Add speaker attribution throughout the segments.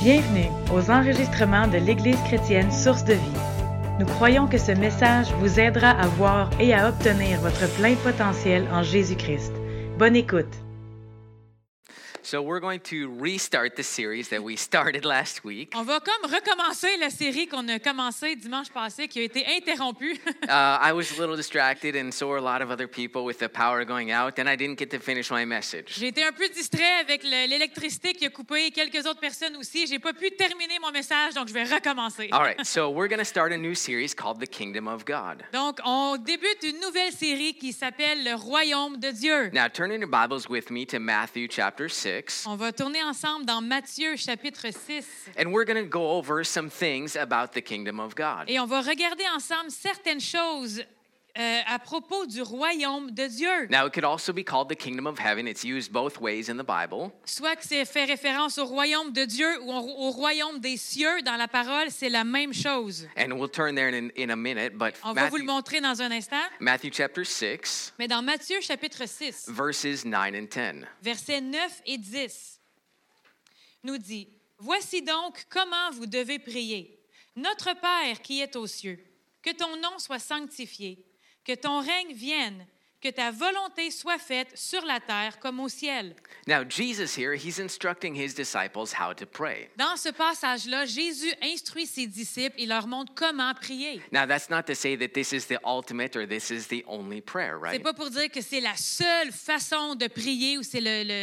Speaker 1: Bienvenue aux enregistrements de l'Église chrétienne Source de Vie. Nous croyons que ce message vous aidera à voir et à obtenir votre plein potentiel en Jésus-Christ. Bonne écoute!
Speaker 2: So we're going to restart the series that we started last week.
Speaker 3: On va comme recommencer la série qu'on a commencée dimanche passé, qui a été interrompue.
Speaker 2: I was a little distracted, and so were a lot of other people with the power going out, and I didn't get to finish my message.
Speaker 3: J'ai été un peu distrait avec l'électricité qui a coupé, quelques autres personnes aussi. J'ai pas pu terminer mon message, donc je vais recommencer.
Speaker 2: All right, so we're going to start a new series called The Kingdom of God.
Speaker 3: Donc, on débute une nouvelle série qui s'appelle Le Royaume de Dieu.
Speaker 2: Now, turn in your Bibles with me to Matthew chapter 6.
Speaker 3: On va tourner ensemble dans Matthieu chapitre 6.
Speaker 2: And we're going to go over some things about the kingdom of God.
Speaker 3: Et on va regarder ensemble certaines choses à propos du royaume de Dieu.
Speaker 2: Now, it could also be called the kingdom of heaven. It's used both ways in the Bible.
Speaker 3: Soit que c'est fait référence au royaume de Dieu ou au royaume des cieux dans la parole, c'est la même chose.
Speaker 2: And we'll turn there in a minute, but
Speaker 3: On va vous le montrer dans un instant.
Speaker 2: Matthew chapter 6,
Speaker 3: Mais dans Matthieu chapitre 6,
Speaker 2: verses 9 and 10.
Speaker 3: versets 9 et 10, nous dit: Voici donc comment vous devez prier. Notre Père qui est aux cieux, que ton nom soit sanctifié, que ton règne vienne, que ta volonté soit faite sur la terre comme au ciel.
Speaker 2: Now, Jesus here, he's instructing his disciples how to pray.
Speaker 3: Dans ce passage-là, Jésus instruit ses disciples, il leur montre comment prier.
Speaker 2: Now, that's not to say that this is the ultimate or this is the only prayer,
Speaker 3: C'est
Speaker 2: right?
Speaker 3: pas pour dire que c'est la seule façon de prier ou c'est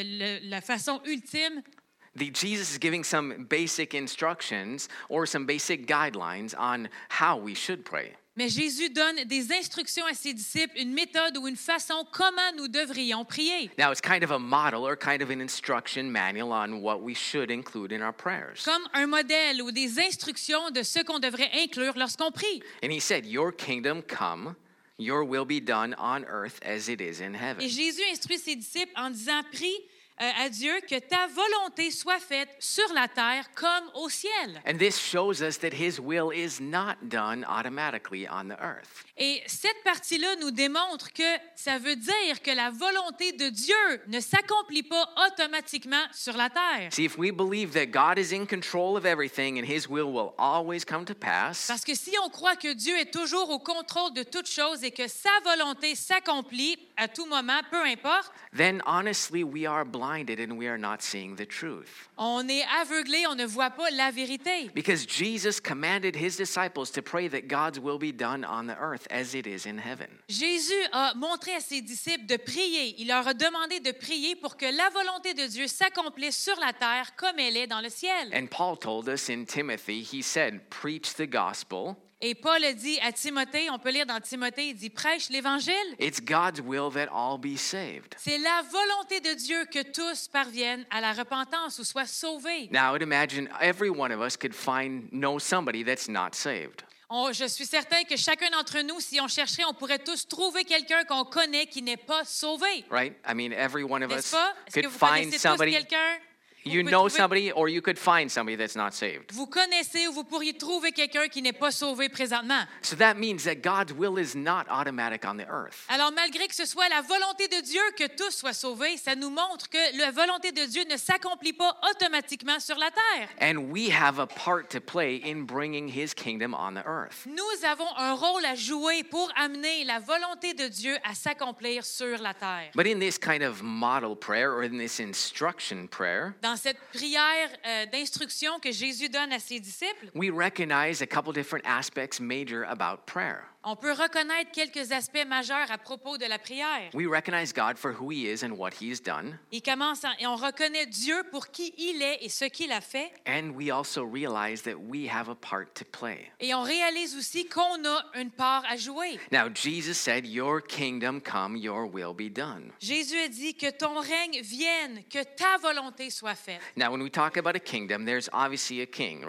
Speaker 3: la façon ultime.
Speaker 2: Jesus is giving some basic instructions or some basic guidelines on how we should pray.
Speaker 3: Mais Jésus donne des instructions à ses disciples, une méthode ou une façon comment nous devrions prier.
Speaker 2: Now, it's kind of a model or kind of an instruction manual on what we should include in our prayers.
Speaker 3: Comme un modèle ou des instructions de ce qu'on devrait inclure lorsqu'on prie.
Speaker 2: And he said, your kingdom come, your will be done on earth as it is in heaven.
Speaker 3: Et Jésus instruit ses disciples en disant: prie à Dieu que ta volonté soit faite sur la terre comme au ciel.
Speaker 2: And this shows us that his will is not done automatically on the earth.
Speaker 3: Et cette partie-là nous démontre que ça veut dire que la volonté de Dieu ne s'accomplit pas automatiquement sur la terre.
Speaker 2: See, if we believe that God is in control of everything and his will always come to pass,
Speaker 3: Parce que si on croit que Dieu est toujours au contrôle de toutes choses et que sa volonté s'accomplit à tout moment, peu importe,
Speaker 2: then honestly we are blinded and we are not seeing the truth.
Speaker 3: on est aveuglé, on ne voit pas la vérité.
Speaker 2: Because Jesus commanded his disciples to pray that God's will be done on the earth as it is in heaven.
Speaker 3: Jésus a montré à ses disciples de prier. Il leur a demandé de prier pour que la volonté de Dieu s'accomplisse sur la terre comme elle est dans le ciel.
Speaker 2: And Paul told us in Timothy, he said, preach the gospel.
Speaker 3: Et Paul a dit à Timothée, on peut lire dans Timothée, il dit: prêche l'Évangile.
Speaker 2: It's God's will that all be saved.
Speaker 3: C'est la volonté de Dieu que tous parviennent à la repentance ou soient sauvés.
Speaker 2: Now, I'd imagine every one of us could know somebody that's not saved.
Speaker 3: Je suis certain que chacun d'entre nous, si on chercherait, on pourrait tous trouver quelqu'un qu'on connaît qui n'est pas sauvé.
Speaker 2: Right? I mean, every one of
Speaker 3: N'est-ce
Speaker 2: us
Speaker 3: pas? Est-ce que
Speaker 2: could
Speaker 3: vous
Speaker 2: find
Speaker 3: connaissez tous
Speaker 2: somebody.
Speaker 3: quelqu'un?
Speaker 2: You know somebody, or you could find somebody that's not saved.
Speaker 3: Vous connaissez ou vous pourriez trouver quelqu'un qui n'est pas sauvé présentement.
Speaker 2: So that means that God's will is not automatic on the earth.
Speaker 3: Alors, malgré que ce soit la volonté de Dieu que tous soient sauvés, ça nous montre que la volonté de Dieu ne s'accomplit pas automatiquement sur la terre.
Speaker 2: And we have a part to play in bringing his kingdom on the earth.
Speaker 3: Nous avons un rôle à jouer pour amener la volonté de Dieu à s'accomplir sur la terre.
Speaker 2: But in this kind of model prayer or in this instruction prayer,
Speaker 3: Dans cette prière d'instruction que Jésus donne à ses disciples,
Speaker 2: we recognize a couple different aspects major about prayer.
Speaker 3: on peut reconnaître quelques aspects majeurs à propos de la prière.
Speaker 2: We recognize God for who he is and what he's done.
Speaker 3: Et on reconnaît Dieu pour qui il est et ce qu'il a fait.
Speaker 2: And we also realize that we have a part to play.
Speaker 3: Et on réalise aussi qu'on a une part à jouer.
Speaker 2: Now, Jesus said, your kingdom come, your will be done.
Speaker 3: Jésus a dit que ton règne vienne, que ta volonté soit faite.
Speaker 2: Now, when we talk about a kingdom, there's obviously a king, right?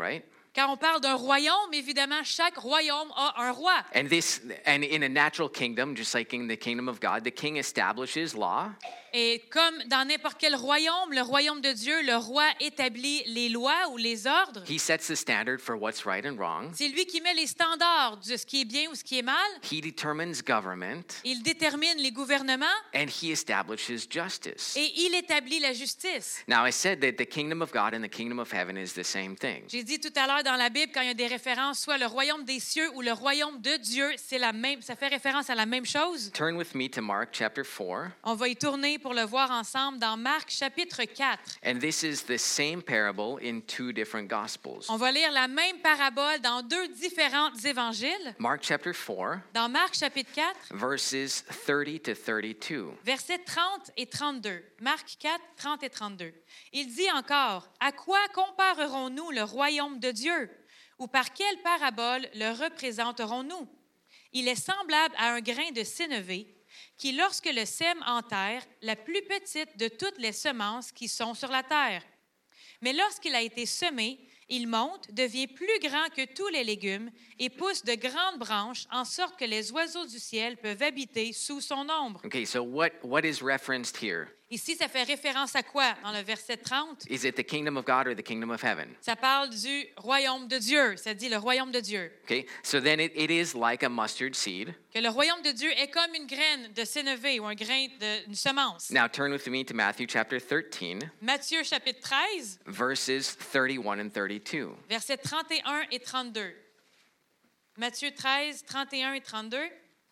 Speaker 3: Quand on parle d'un royaume, évidemment, chaque royaume a un roi.
Speaker 2: And in a natural kingdom, just like in the kingdom of God, the king establishes law.
Speaker 3: Et comme dans n'importe quel royaume, le royaume de Dieu, le roi établit les lois ou les ordres.
Speaker 2: He sets the standard for what's right and wrong.
Speaker 3: C'est lui qui met les standards de ce qui est bien ou ce qui est mal.
Speaker 2: He determines government.
Speaker 3: Il détermine les gouvernements
Speaker 2: And he establishes justice.
Speaker 3: et il établit la justice.
Speaker 2: Now, I said that the kingdom of God and the kingdom of heaven is the same thing.
Speaker 3: J'ai dit tout à l'heure dans la Bible, quand il y a des références, soit le royaume des cieux ou le royaume de Dieu, c'est la même, ça fait référence à la même chose.
Speaker 2: Turn with me to Mark chapter 4.
Speaker 3: On va y tourner pour le voir ensemble dans Marc chapitre 4.
Speaker 2: And this is the same parable in two different gospels.
Speaker 3: On va lire la même parabole dans deux différents évangiles.
Speaker 2: Mark chapter 4,
Speaker 3: Dans Marc chapitre 4,
Speaker 2: verses 30 to 32.
Speaker 3: versets 30 et 32. Marc 4, 30 et 32. Il dit encore, « À quoi comparerons-nous le royaume de Dieu? Ou par quelle parabole le représenterons-nous? Il est semblable à un grain de sénévé qui, lorsque le sème en terre, la plus petite de toutes les semences qui sont sur la terre. Mais lorsqu'il a été semé, il monte, devient plus grand que tous les légumes et pousse de grandes branches en sorte que les oiseaux du ciel peuvent habiter sous son ombre. »
Speaker 2: Okay, so what is referenced here?
Speaker 3: Ici, ça fait référence à quoi dans le verset 30?
Speaker 2: Is it the kingdom of God or the kingdom of heaven?
Speaker 3: Ça parle du royaume de Dieu. Ça dit le royaume de Dieu.
Speaker 2: Okay, so then it is like a mustard seed.
Speaker 3: Que le royaume de Dieu est comme une graine de sénévé ou un grain d'une semence.
Speaker 2: Now turn with me to Matthew chapter 13,
Speaker 3: Matthieu chapitre 13,
Speaker 2: verses 31 and 32.
Speaker 3: versets 31 et 32. Matthieu 13, 31 et 32.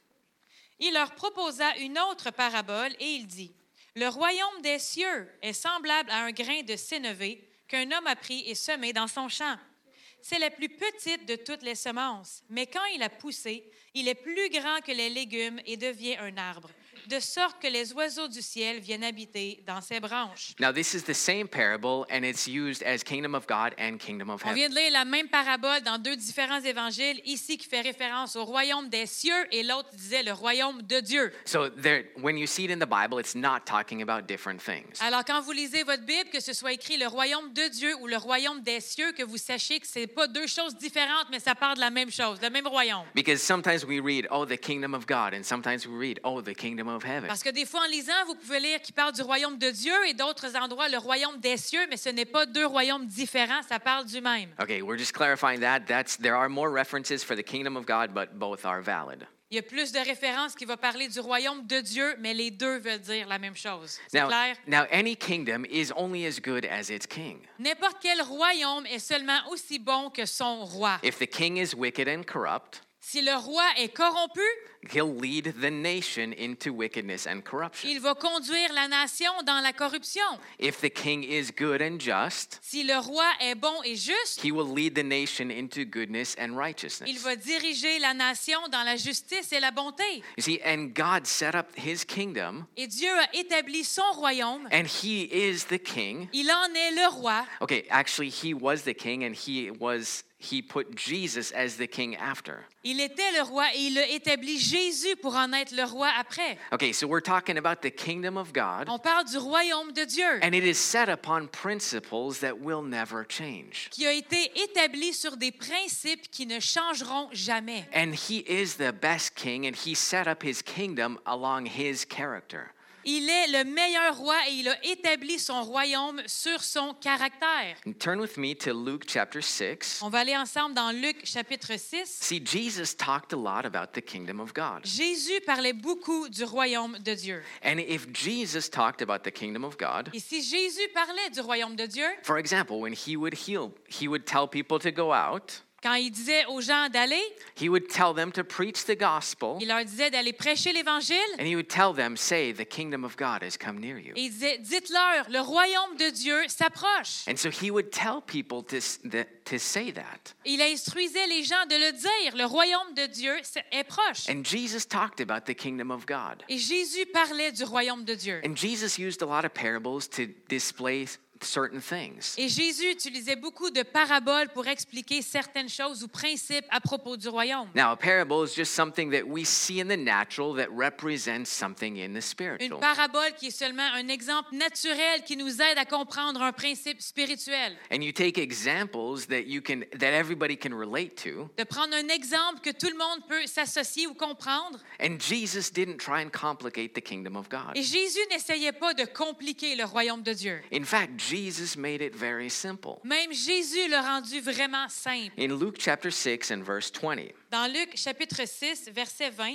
Speaker 3: Il leur proposa une autre parabole et il dit, « Le royaume des cieux est semblable à un grain de sénévé qu'un homme a pris et semé dans son champ. C'est la plus petite de toutes les semences, mais quand il a poussé, il est plus grand que les légumes et devient un arbre, de sorte que les oiseaux du ciel viennent habiter dans ses branches. »
Speaker 2: Now this is the same parable and it's used as kingdom of God and kingdom of
Speaker 3: On
Speaker 2: heaven.
Speaker 3: vient de lire la même parabole dans deux différents évangiles, ici qui fait référence au royaume des cieux et l'autre disait le royaume de Dieu.
Speaker 2: So there, when you see it in the Bible, it's not talking about different things.
Speaker 3: Alors quand vous lisez votre Bible, que ce soit écrit le royaume de Dieu ou le royaume des cieux, que vous sachiez que ce n'est pas deux choses différentes, mais ça parle de la même chose, le même royaume.
Speaker 2: Because sometimes we read, oh, the kingdom of God, and sometimes we read, oh, the kingdom of heaven.
Speaker 3: Parce que des fois, en lisant, vous pouvez lire qu'il parle du royaume de Dieu et d'autres endroits, le royaume des cieux, mais ce n'est pas deux royaumes différents, ça parle du même.
Speaker 2: Okay, we're just clarifying that. There are more references for the kingdom of God, but both are valid.
Speaker 3: Il y a plus de références qui vont parler du royaume de Dieu, mais les deux veulent dire la même chose. C'est clair?
Speaker 2: Now, any kingdom is only as good as its king.
Speaker 3: N'importe quel royaume est seulement aussi bon que son roi.
Speaker 2: If the king is wicked and corrupt,
Speaker 3: Si le roi est corrompu,
Speaker 2: he'll lead the nation into wickedness and corruption.
Speaker 3: il va conduire la nation dans la corruption.
Speaker 2: If the king is good and just,
Speaker 3: Si le roi est bon et juste,
Speaker 2: he will lead the nation into goodness and righteousness.
Speaker 3: il va diriger la nation dans la justice et la bonté.
Speaker 2: You see, and God set up his kingdom,
Speaker 3: Et Dieu a établi son royaume.
Speaker 2: and he is the king.
Speaker 3: Il en est le roi.
Speaker 2: Okay, actually, he was the king, and he put Jesus as the king after.
Speaker 3: Il était le roi et il a établi Jésus pour en être le roi après.
Speaker 2: Okay, so we're talking about the kingdom of God,
Speaker 3: On parle du royaume de Dieu
Speaker 2: and it is set upon principles that will never change.
Speaker 3: qui a été établi sur des principes qui ne changeront jamais.
Speaker 2: And he is the best king, and he set up his kingdom along his character.
Speaker 3: Il est le meilleur roi et il a établi son royaume sur son caractère.
Speaker 2: And turn with me to Luke chapter 6.
Speaker 3: On va aller ensemble dans Luc chapitre 6.
Speaker 2: See, Jesus talked a lot about the kingdom of God.
Speaker 3: Jésus parlait beaucoup du royaume de Dieu.
Speaker 2: And if Jesus talked about the kingdom of God,
Speaker 3: Et si Jésus parlait du royaume de Dieu,
Speaker 2: for example, when he would heal, he would tell people to go out.
Speaker 3: quand il disait aux gens d'aller,
Speaker 2: He would tell them to preach the gospel,
Speaker 3: il leur disait d'aller prêcher l'Évangile.
Speaker 2: and he would tell them, say, the kingdom of God has come near you.
Speaker 3: Et il disait, dites-leur, le royaume de Dieu s'approche.
Speaker 2: And so he would tell people to say that.
Speaker 3: Il instruisait les gens de le dire, le royaume de Dieu est proche.
Speaker 2: And Jesus talked about the kingdom of God.
Speaker 3: Et Jésus parlait du royaume de Dieu.
Speaker 2: And Jesus used a lot of parables to display certain things.
Speaker 3: Et Jésus utilisait beaucoup de paraboles pour expliquer certaines choses ou principes à propos du royaume.
Speaker 2: Now, a parable is just something that we see in the natural that represents something in the
Speaker 3: Une
Speaker 2: spiritual.
Speaker 3: parabole qui est seulement un exemple naturel qui nous aide à comprendre un principe spirituel.
Speaker 2: And you take examples that everybody can relate to.
Speaker 3: De prendre un exemple que tout le monde peut s'associer ou comprendre.
Speaker 2: And Jesus didn't try and complicate the kingdom of God.
Speaker 3: Et Jésus n'essayait pas de compliquer le royaume de Dieu.
Speaker 2: In fact, Jesus made it very simple.
Speaker 3: Même Jésus l'a rendu vraiment simple.
Speaker 2: In Luke chapter 6 and verse 20,
Speaker 3: Dans Luc chapitre 6, verset 20,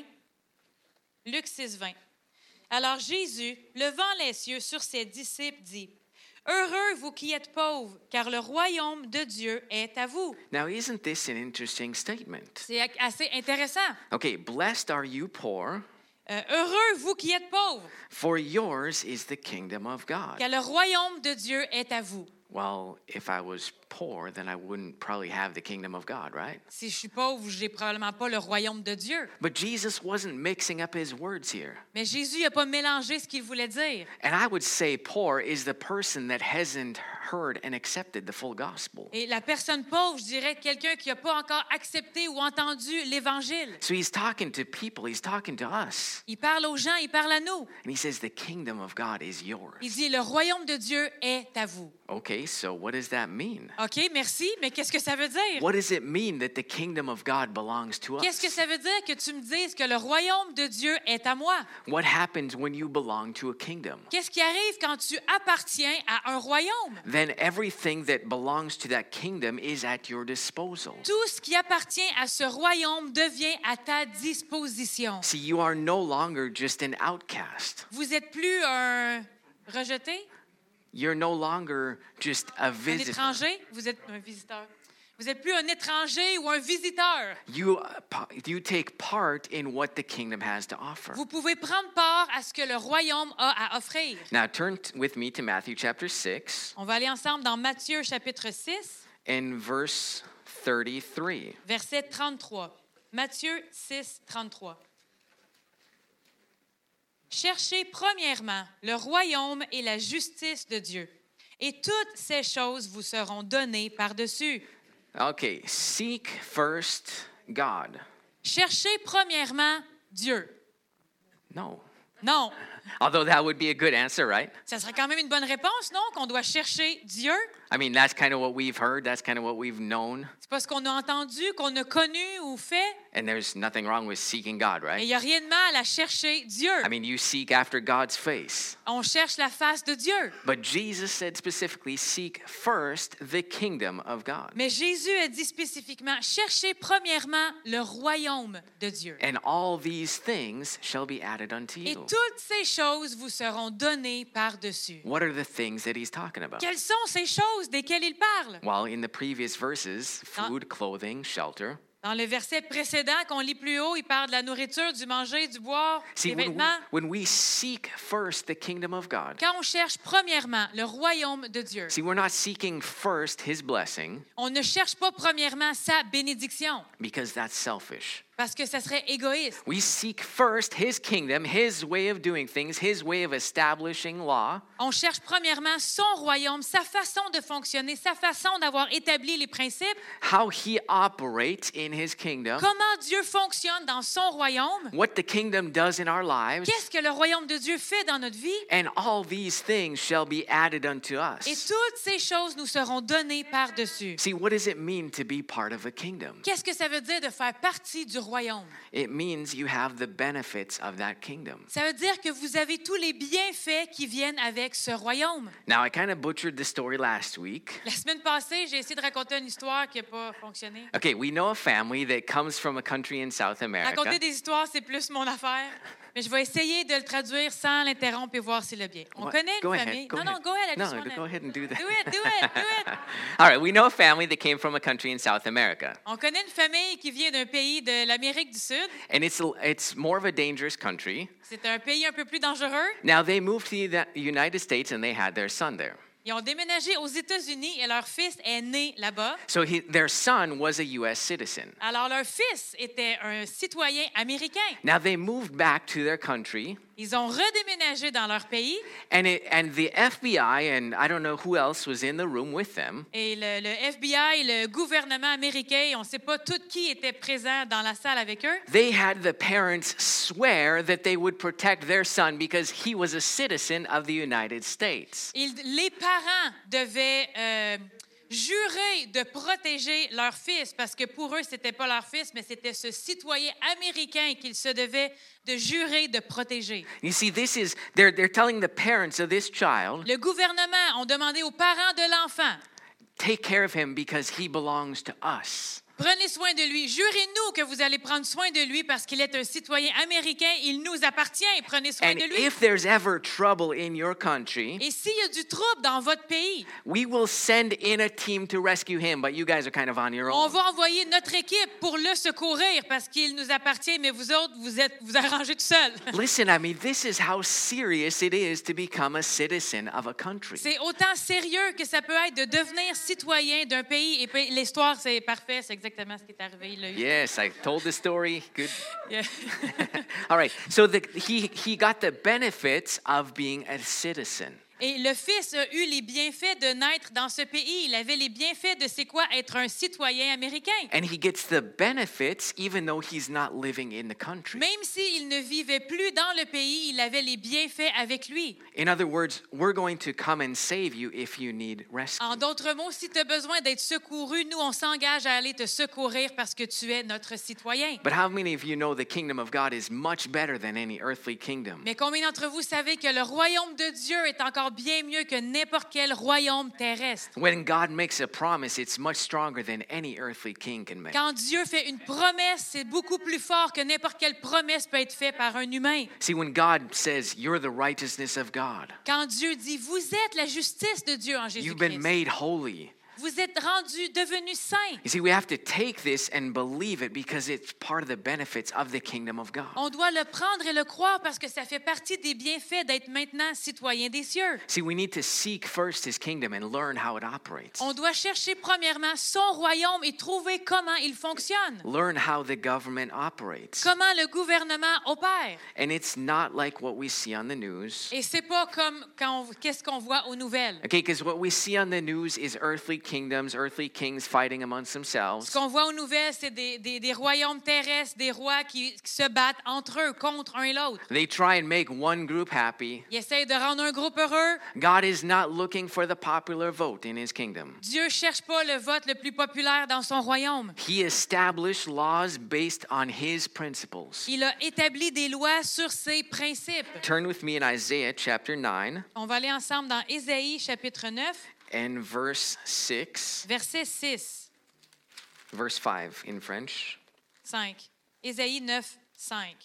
Speaker 3: Luc 6, 20. Alors Jésus, levant les yeux sur ses disciples, dit, « Heureux vous qui êtes pauvres, car le royaume de Dieu est à vous.
Speaker 2: now isn't this an interesting » statement?
Speaker 3: C'est assez intéressant.
Speaker 2: Okay, blessed are you poor,
Speaker 3: Heureux vous qui êtes pauvres,
Speaker 2: for yours is the kingdom of God.
Speaker 3: car le royaume de Dieu est à vous.
Speaker 2: Well, if I was poor, then I wouldn't probably have the kingdom of God, right?
Speaker 3: Si je suis pauvre, j'ai probablement pas le royaume de Dieu.
Speaker 2: But Jesus wasn't mixing up his words here.
Speaker 3: Mais Jésus n'a pas mélangé ce qu'il voulait dire.
Speaker 2: And I would say poor is the person that hasn't heard and accepted the full gospel.
Speaker 3: Et la personne pauvre, je dirais quelqu'un qui n'a pas encore accepté ou entendu l'Évangile.
Speaker 2: So he's talking to people, he's talking to us.
Speaker 3: Il parle aux gens, il parle à nous.
Speaker 2: And he says the kingdom of God is yours.
Speaker 3: Il dit, le royaume de Dieu est à vous.
Speaker 2: Okay, so what does that mean?
Speaker 3: OK, merci, mais qu'est-ce que ça veut dire?
Speaker 2: What does it mean that the kingdom of God belongs to
Speaker 3: Qu'est-ce que
Speaker 2: us?
Speaker 3: ça veut dire que tu me dises que le royaume de Dieu est à moi?
Speaker 2: What happens when you belong to a kingdom?
Speaker 3: Qu'est-ce qui arrive quand tu appartiens à un royaume?
Speaker 2: Then everything that belongs to that kingdom is at your disposal.
Speaker 3: Tout ce qui appartient à ce royaume devient à ta disposition.
Speaker 2: See, you are no longer just an outcast.
Speaker 3: Vous n'êtes plus un rejeté,
Speaker 2: You're no longer just a
Speaker 3: un
Speaker 2: visitor.
Speaker 3: étranger, vous êtes un visiteur. Vous n'êtes plus un étranger ou un visiteur.
Speaker 2: You take part in what the kingdom has to offer.
Speaker 3: Vous pouvez prendre part à ce que le royaume a à offrir.
Speaker 2: Now turn with me to Matthew chapter 6
Speaker 3: On va aller ensemble dans Matthieu chapitre 6,
Speaker 2: and verse 33.
Speaker 3: verset 33. Matthieu 6, 33. Cherchez premièrement le royaume et la justice de Dieu, et toutes ces choses vous seront données par-dessus.
Speaker 2: Okay, seek first God.
Speaker 3: Cherchez premièrement Dieu.
Speaker 2: No.
Speaker 3: Non,
Speaker 2: Although that would be a good answer, right?
Speaker 3: ça serait quand même une bonne réponse, non? Qu'on doit chercher Dieu.
Speaker 2: I mean, that's kind of what we've heard, that's kind of what we've known,
Speaker 3: C'est pas ce qu'on a entendu, qu'on a connu ou fait.
Speaker 2: and there's nothing wrong with seeking God,
Speaker 3: Mais il
Speaker 2: right?
Speaker 3: n'y a rien de mal à chercher Dieu.
Speaker 2: I mean, you seek after God's face.
Speaker 3: On cherche la face de Dieu.
Speaker 2: But Jesus said specifically, seek first the kingdom of God.
Speaker 3: Mais Jésus a dit spécifiquement, cherchez premièrement le royaume de Dieu.
Speaker 2: And all these things shall be added unto
Speaker 3: Et
Speaker 2: you.
Speaker 3: toutes ces choses vous seront données par-dessus.
Speaker 2: What are the things that he's talking about?
Speaker 3: Quelles sont ces choses desquelles il parle?
Speaker 2: Well, in the previous verses, food, clothing, shelter.
Speaker 3: Dans le verset précédent qu'on lit plus haut, il parle de la nourriture, du manger, du boire,
Speaker 2: See,
Speaker 3: des vêtements.
Speaker 2: when we seek first the kingdom of God,
Speaker 3: Quand on cherche premièrement le royaume de Dieu,
Speaker 2: see, we're not seeking first his blessing
Speaker 3: on ne cherche pas premièrement sa bénédiction
Speaker 2: because that's selfish.
Speaker 3: parce que ça serait égoïste.
Speaker 2: We seek first his kingdom, his way of doing things, his way of establishing law.
Speaker 3: On cherche premièrement son royaume, sa façon de fonctionner, sa façon d'avoir établi les principes,
Speaker 2: How he operates in his kingdom,
Speaker 3: comment Dieu fonctionne dans son royaume,
Speaker 2: what the kingdom does in our lives,
Speaker 3: qu'est-ce que le royaume de Dieu fait dans notre vie,
Speaker 2: and all these things shall be added unto
Speaker 3: et
Speaker 2: us.
Speaker 3: toutes ces choses nous seront données par-dessus.
Speaker 2: See, what does it mean to be part of a kingdom?
Speaker 3: Qu'est-ce que ça veut dire de faire partie du royaume?
Speaker 2: It means you have the benefits of that kingdom.
Speaker 3: Ça veut dire que vous avez tous les bienfaits qui viennent avec ce royaume.
Speaker 2: Now, I kind of butchered the story last week.
Speaker 3: La semaine passée, j'ai essayé de raconter une histoire qui n'a pas fonctionné.
Speaker 2: Okay, we know a family that comes from a country in South America.
Speaker 3: Raconter des histoires, c'est plus mon affaire. Mais je vais essayer de le traduire sans l'interrompre et voir s'il est bien. On
Speaker 2: What?
Speaker 3: connaît
Speaker 2: Go
Speaker 3: une
Speaker 2: ahead,
Speaker 3: famille.
Speaker 2: go
Speaker 3: Non,
Speaker 2: ahead.
Speaker 3: go ahead. I
Speaker 2: No,
Speaker 3: just wanna-
Speaker 2: go ahead and do that.
Speaker 3: Do it.
Speaker 2: All right, we know a family that came from a country in South America.
Speaker 3: On connaît une famille qui vient d'un pays de l'Amérique du Sud.
Speaker 2: And it's more of a dangerous country.
Speaker 3: C'est un pays un peu plus dangereux.
Speaker 2: Now, they moved to the United States and they had their son there.
Speaker 3: Ils ont déménagé aux États-Unis et leur fils est né là-bas.
Speaker 2: So their son was a U.S. citizen.
Speaker 3: Alors, leur fils était un citoyen américain.
Speaker 2: Now they moved back to their country,
Speaker 3: Ils ont redéménagé dans leur pays
Speaker 2: and the FBI and I don't know who else was in the room with them.
Speaker 3: et le FBI, le gouvernement américain, on ne sait pas tout qui était présent dans la salle avec eux.
Speaker 2: They had the parents swear that they would protect their son because he was a citizen of the United States.
Speaker 3: Les parents devaient jurer de protéger leur fils parce que pour eux, ce n'était pas leur fils, mais c'était ce citoyen américain qu'ils se devaient de jurer de protéger.
Speaker 2: You see, they're telling the parents of this child,
Speaker 3: Le gouvernement a demandé aux parents de l'enfant,
Speaker 2: take care of him because he belongs to us.
Speaker 3: prenez soin de lui. Jurez-nous que vous allez prendre soin de lui parce qu'il est un citoyen américain. Il nous appartient. Prenez soin
Speaker 2: And
Speaker 3: de lui.
Speaker 2: if there's ever trouble in your country,
Speaker 3: Et s'il y a du trouble dans votre pays,
Speaker 2: we will send in a team to rescue him, but you guys are kind of on your
Speaker 3: on
Speaker 2: own.
Speaker 3: va envoyer notre équipe pour le secourir parce qu'il nous appartient, mais vous autres, vous arrangez tout seul.
Speaker 2: Listen, I mean, this is how serious it is to become a citizen of a country.
Speaker 3: C'est autant sérieux que ça peut être de devenir citoyen d'un pays. Et puis, l'histoire, c'est parfait. C'est exactement ce qui est arrivé. Il l'a eu.
Speaker 2: Yes, I told the story. Good.
Speaker 3: Yeah.
Speaker 2: All right. So he got the benefits of being a citizen.
Speaker 3: Et le fils a eu les bienfaits de naître dans ce pays. Il avait les bienfaits de c'est quoi être un citoyen américain.
Speaker 2: And he gets the benefits even though he's not living in the country.
Speaker 3: Même s'il ne vivait plus dans le pays, il avait les bienfaits avec lui.
Speaker 2: In other words, we're going to come and save you if you need rescue.
Speaker 3: En d'autres mots, si tu as besoin d'être secouru, nous, on s'engage à aller te secourir parce que tu es notre citoyen.
Speaker 2: But how many of you know the kingdom of God is much better than any earthly kingdom?
Speaker 3: Mais combien d'entre vous savez que le royaume de Dieu est encore bien mieux que n'importe quel royaume terrestre?
Speaker 2: When God makes a promise, it's much stronger than any earthly king can make.
Speaker 3: Quand Dieu fait une promesse, c'est beaucoup plus fort que n'importe quelle promesse peut être faite par un humain.
Speaker 2: See, when God says you're the righteousness of God,
Speaker 3: Quand Dieu dit, vous êtes la justice de Dieu en
Speaker 2: you've been
Speaker 3: Jésus-Christ.
Speaker 2: made holy.
Speaker 3: Vous êtes devenus saints.
Speaker 2: You see, we have to take this and believe it because it's part of the benefits of the kingdom of God.
Speaker 3: On doit le prendre et le croire parce que ça fait partie des bienfaits d'être maintenant citoyen des cieux.
Speaker 2: See, we need to seek first his kingdom and learn how it operates.
Speaker 3: On doit chercher premièrement son royaume et trouver comment il fonctionne.
Speaker 2: Learn how the government operates.
Speaker 3: Comment le gouvernement opère.
Speaker 2: And it's not like what we see on the news.
Speaker 3: Et c'est pas comme qu'est-ce qu'on voit aux nouvelles.
Speaker 2: Okay, because what we see on the news is earthly kingdoms, earthly kings fighting amongst
Speaker 3: Ce
Speaker 2: themselves.
Speaker 3: qu'on voit aux nouvelles, c'est des royaumes terrestres, des rois qui se battent entre eux, contre un et l'autre.
Speaker 2: They try and make one group happy.
Speaker 3: Ils essayent de rendre un groupe heureux.
Speaker 2: God is not looking for the popular vote in his kingdom.
Speaker 3: Dieu cherche pas le vote le plus populaire dans son royaume.
Speaker 2: He established laws based on his principles.
Speaker 3: Il a établi des lois sur ses principes.
Speaker 2: Turn with me in Isaiah chapter 9
Speaker 3: On va aller ensemble dans Ésaïe chapitre 9,
Speaker 2: and verse 6,
Speaker 3: verset 6,
Speaker 2: verse 5 in French.
Speaker 3: 5. Ésaïe 9, 5.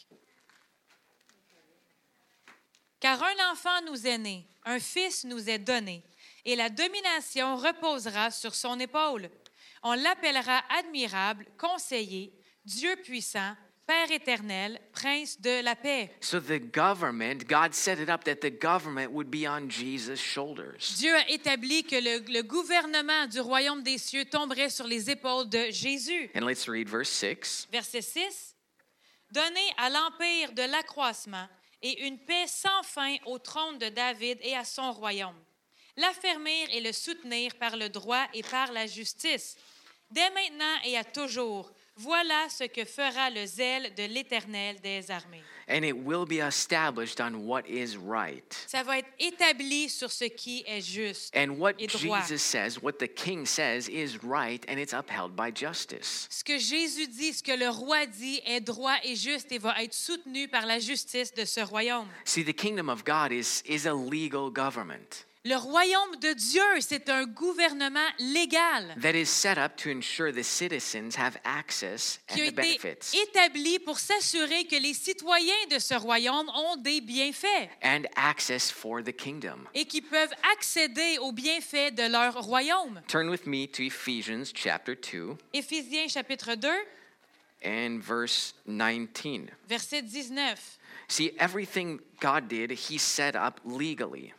Speaker 3: Car un enfant nous est né, un fils nous est donné, et la domination reposera sur son épaule. On l'appellera admirable, conseiller, Dieu puissant, Père éternel, prince de la paix.
Speaker 2: So the government, God set it up that the government would be on Jesus' shoulders.
Speaker 3: Dieu a établi que le gouvernement du royaume des cieux tomberait sur les épaules de Jésus.
Speaker 2: And let's read verse 6.
Speaker 3: Verset 6. Donnez à l'empire de l'accroissement et une paix sans fin au trône de David et à son royaume. L'affermir et le soutenir par le droit et par la justice. Dès maintenant et à toujours, voilà ce que fera le zèle de l'Éternel des armées.
Speaker 2: And it will be established on what is right.
Speaker 3: Ça va être établi sur ce qui est juste
Speaker 2: And what
Speaker 3: et droit.
Speaker 2: Jesus says, what the king says is right, and it's upheld by justice.
Speaker 3: Ce que Jésus dit, ce que le roi dit est droit et juste et va être soutenu par la justice de ce royaume.
Speaker 2: See, the kingdom of God is a legal government
Speaker 3: Le royaume de Dieu, c'est un gouvernement légal
Speaker 2: that is set up to ensure the citizens have access
Speaker 3: qui a
Speaker 2: and the
Speaker 3: été
Speaker 2: benefits
Speaker 3: établi pour s'assurer que les citoyens de ce royaume ont des bienfaits
Speaker 2: and access for the kingdom.
Speaker 3: et qui peuvent accéder aux bienfaits de leur royaume.
Speaker 2: Turn with me to Ephesians chapter 2
Speaker 3: Éphésiens chapitre 2,
Speaker 2: and verse 19.
Speaker 3: verset 19.
Speaker 2: See, everything God did, he set up legally.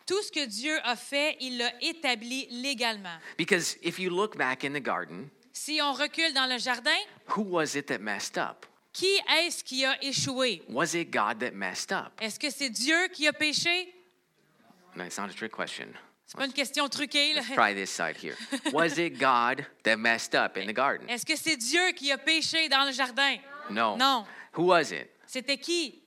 Speaker 3: Tout ce que Dieu a fait, il l'a établi légalement.
Speaker 2: Because if you look back in the garden,
Speaker 3: Si on recule dans le jardin,
Speaker 2: who was it that messed up?
Speaker 3: qui est-ce qui a échoué?
Speaker 2: Was it God that messed up?
Speaker 3: Est-ce que c'est Dieu qui a péché?
Speaker 2: No, it's not a trick question.
Speaker 3: C'est pas une question truquée, là.
Speaker 2: Let's try this side here. Was it God that messed up in the garden?
Speaker 3: Est-ce que c'est Dieu qui a péché dans le jardin?
Speaker 2: No.
Speaker 3: Non.
Speaker 2: Who was it?
Speaker 3: C'était qui?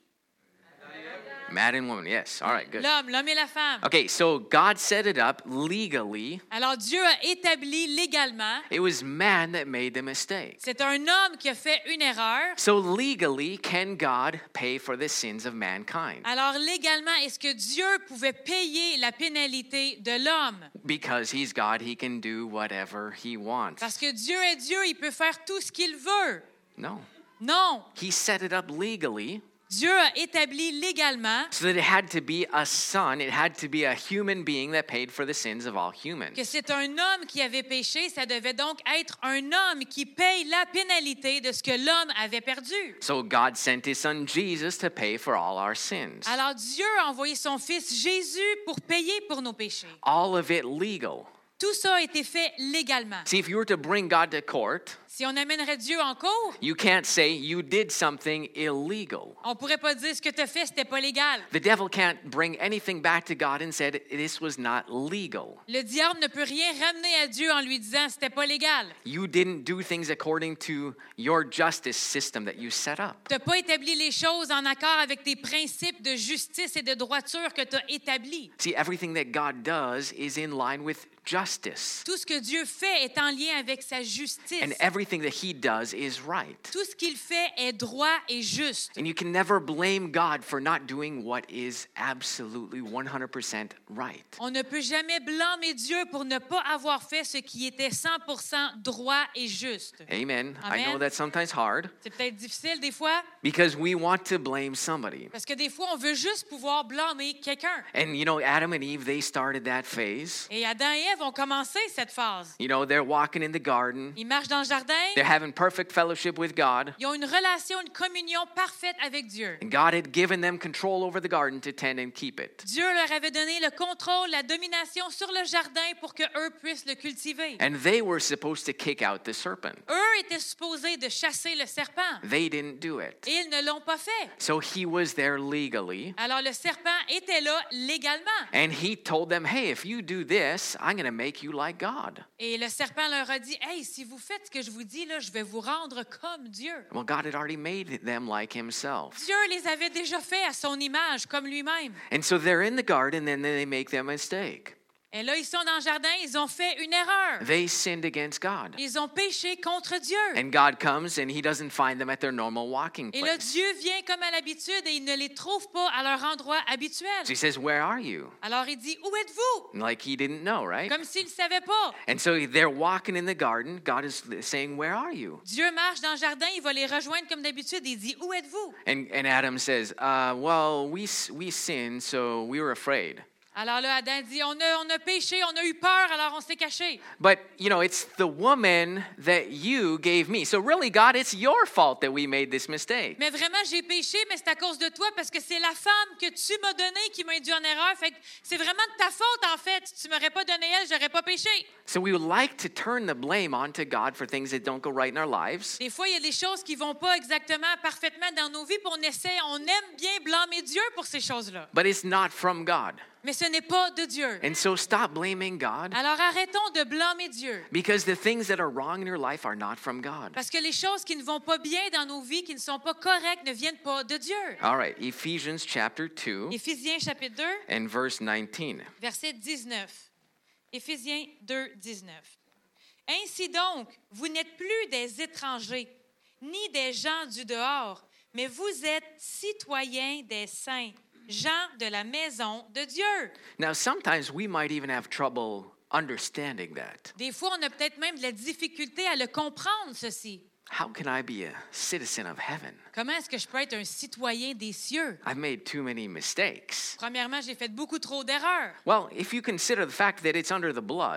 Speaker 2: Man and woman. Yes. All right, good.
Speaker 3: L'homme et la femme.
Speaker 2: Okay, so God set it up legally.
Speaker 3: Alors Dieu a établi légalement.
Speaker 2: It was man that made the mistake.
Speaker 3: C'est un homme qui a fait une erreur.
Speaker 2: So legally, can God pay for the sins of mankind?
Speaker 3: Alors légalement, est-ce que Dieu pouvait payer la pénalité de l'homme?
Speaker 2: Because he's God, he can do whatever he wants.
Speaker 3: Parce que Dieu est Dieu, il peut faire tout ce qu'il veut.
Speaker 2: No.
Speaker 3: Non.
Speaker 2: He set it up legally
Speaker 3: Dieu a établi légalement
Speaker 2: so that it had to be a son, it had to be a human being that paid for the sins of all humans.
Speaker 3: que c'est un homme qui avait péché, ça devait donc être un homme qui paye la pénalité de ce que l'homme avait perdu.
Speaker 2: So God sent his son Jesus to pay for all our sins.
Speaker 3: Alors Dieu a envoyé son fils Jésus pour payer pour nos péchés.
Speaker 2: All of it legal.
Speaker 3: Tout ça a été fait légalement.
Speaker 2: See, if you were to bring God to court,
Speaker 3: Si on amènerait Dieu en cour,
Speaker 2: you can't say you did something illegal.
Speaker 3: on pourrait pas dire ce que tu as fait, c'était pas légal.
Speaker 2: The devil can't bring anything back to God and said this was not legal.
Speaker 3: Le diable ne peut rien ramener à Dieu en lui disant c'était pas légal.
Speaker 2: You didn't do things according to your justice system that you set up.
Speaker 3: Tu n'as pas établi les choses en accord avec tes principes de justice et de droiture que tu as établis.
Speaker 2: See, everything that God does is in line with justice.
Speaker 3: Tout ce que Dieu fait est en lien avec sa justice.
Speaker 2: And everything that he does is right.
Speaker 3: Tout ce qu'il fait est droit et juste.
Speaker 2: And you can never blame God for not doing what is absolutely 100% right.
Speaker 3: On ne peut jamais blâmer Dieu pour ne pas avoir fait ce qui était 100% droit et juste.
Speaker 2: Amen. I
Speaker 3: Amen.
Speaker 2: know that's sometimes hard
Speaker 3: C'est peut-être difficile des fois,
Speaker 2: because we want to blame somebody.
Speaker 3: parce que des fois, on veut juste pouvoir blâmer quelqu'un.
Speaker 2: And you know, Adam and Eve, they started that phase.
Speaker 3: Et Adam et Ève ont commencé cette phase.
Speaker 2: You know, they're walking in the garden.
Speaker 3: Ils marchent dans le jardin,
Speaker 2: They're having perfect fellowship with God.
Speaker 3: ils ont une relation, une communion parfaite avec Dieu.
Speaker 2: And God had given them control over the garden to tend and keep it.
Speaker 3: Dieu leur avait donné le contrôle, la domination sur le jardin pour qu'eux puissent le cultiver.
Speaker 2: And they were supposed to kick out the serpent.
Speaker 3: Eux étaient supposés de chasser le serpent.
Speaker 2: They didn't do it.
Speaker 3: Et ils ne l'ont pas fait.
Speaker 2: So he was there legally.
Speaker 3: Alors le serpent était là légalement.
Speaker 2: And he told them, hey, if you do this, I'm going to make you like God.
Speaker 3: Et le serpent leur a dit, « Hey, si vous faites ce que je vous dis, là, je vais vous rendre comme Dieu. »
Speaker 2: Well, God had already made them like himself.
Speaker 3: Dieu les avait déjà fait à son image, comme lui-même.
Speaker 2: And so they're in the garden and then they make their mistake.
Speaker 3: Et là, ils sont dans le jardin, ils ont fait une erreur.
Speaker 2: They sinned against God.
Speaker 3: Ils ont péché contre Dieu.
Speaker 2: And God comes and he doesn't find them at their normal walking
Speaker 3: Et là,
Speaker 2: place.
Speaker 3: Dieu vient comme à l'habitude et il ne les trouve pas à leur endroit habituel.
Speaker 2: So he says, where are you?
Speaker 3: Alors il dit, « Où êtes-vous? »
Speaker 2: Like he didn't know, right?
Speaker 3: Comme s'il ne savait pas.
Speaker 2: And so they're walking in the garden. God is saying, where are you?
Speaker 3: Dieu marche dans le jardin, il va les rejoindre comme d'habitude. Il dit, « Où êtes-vous? »
Speaker 2: And Adam says, well, we sinned, so we were afraid.
Speaker 3: Alors là, Adam dit, on a péché, on a eu peur, alors on s'est caché.
Speaker 2: But, you know, it's the woman that you gave me. So really, God, it's your fault that we made this mistake.
Speaker 3: Mais vraiment, j'ai péché, mais c'est à cause de toi, parce que c'est la femme que tu m'as donnée qui m'a induit en erreur. Fait que c'est vraiment de ta faute, en fait. Si tu m'aurais pas donné elle, j'aurais pas péché.
Speaker 2: So we would like to turn the blame onto God for things that don't go right in our lives.
Speaker 3: Des fois, il y a des choses qui vont pas exactement, parfaitement dans nos vies, puis on aime bien blâmer Dieu pour ces choses-là.
Speaker 2: But it's not from God.
Speaker 3: Mais ce n'est pas de Dieu.
Speaker 2: And so stop blaming God.
Speaker 3: Alors arrêtons de blâmer Dieu.
Speaker 2: Because the things that are wrong in your life are not from God.
Speaker 3: Parce que les choses qui ne vont pas bien dans nos vies, qui ne sont pas correctes, ne viennent pas de Dieu.
Speaker 2: All right, Ephesians chapter 2
Speaker 3: Éphésiens chapitre 2,
Speaker 2: and verse 19.
Speaker 3: verset 19. Éphésiens 2, 19. Ainsi donc, vous n'êtes plus des étrangers, ni des gens du dehors, mais vous êtes citoyens des saints, gens de la maison de Dieu.
Speaker 2: Now, sometimes we might even have trouble understanding that.
Speaker 3: Des fois, on a peut-être même de la difficulté à le comprendre, ceci.
Speaker 2: How can I be a citizen of heaven?
Speaker 3: Comment est-ce que je peux être un citoyen des cieux?
Speaker 2: I've made too many mistakes.
Speaker 3: Premièrement, j'ai fait beaucoup trop d'erreurs.
Speaker 2: Well, if you consider the fact that it's under the blood,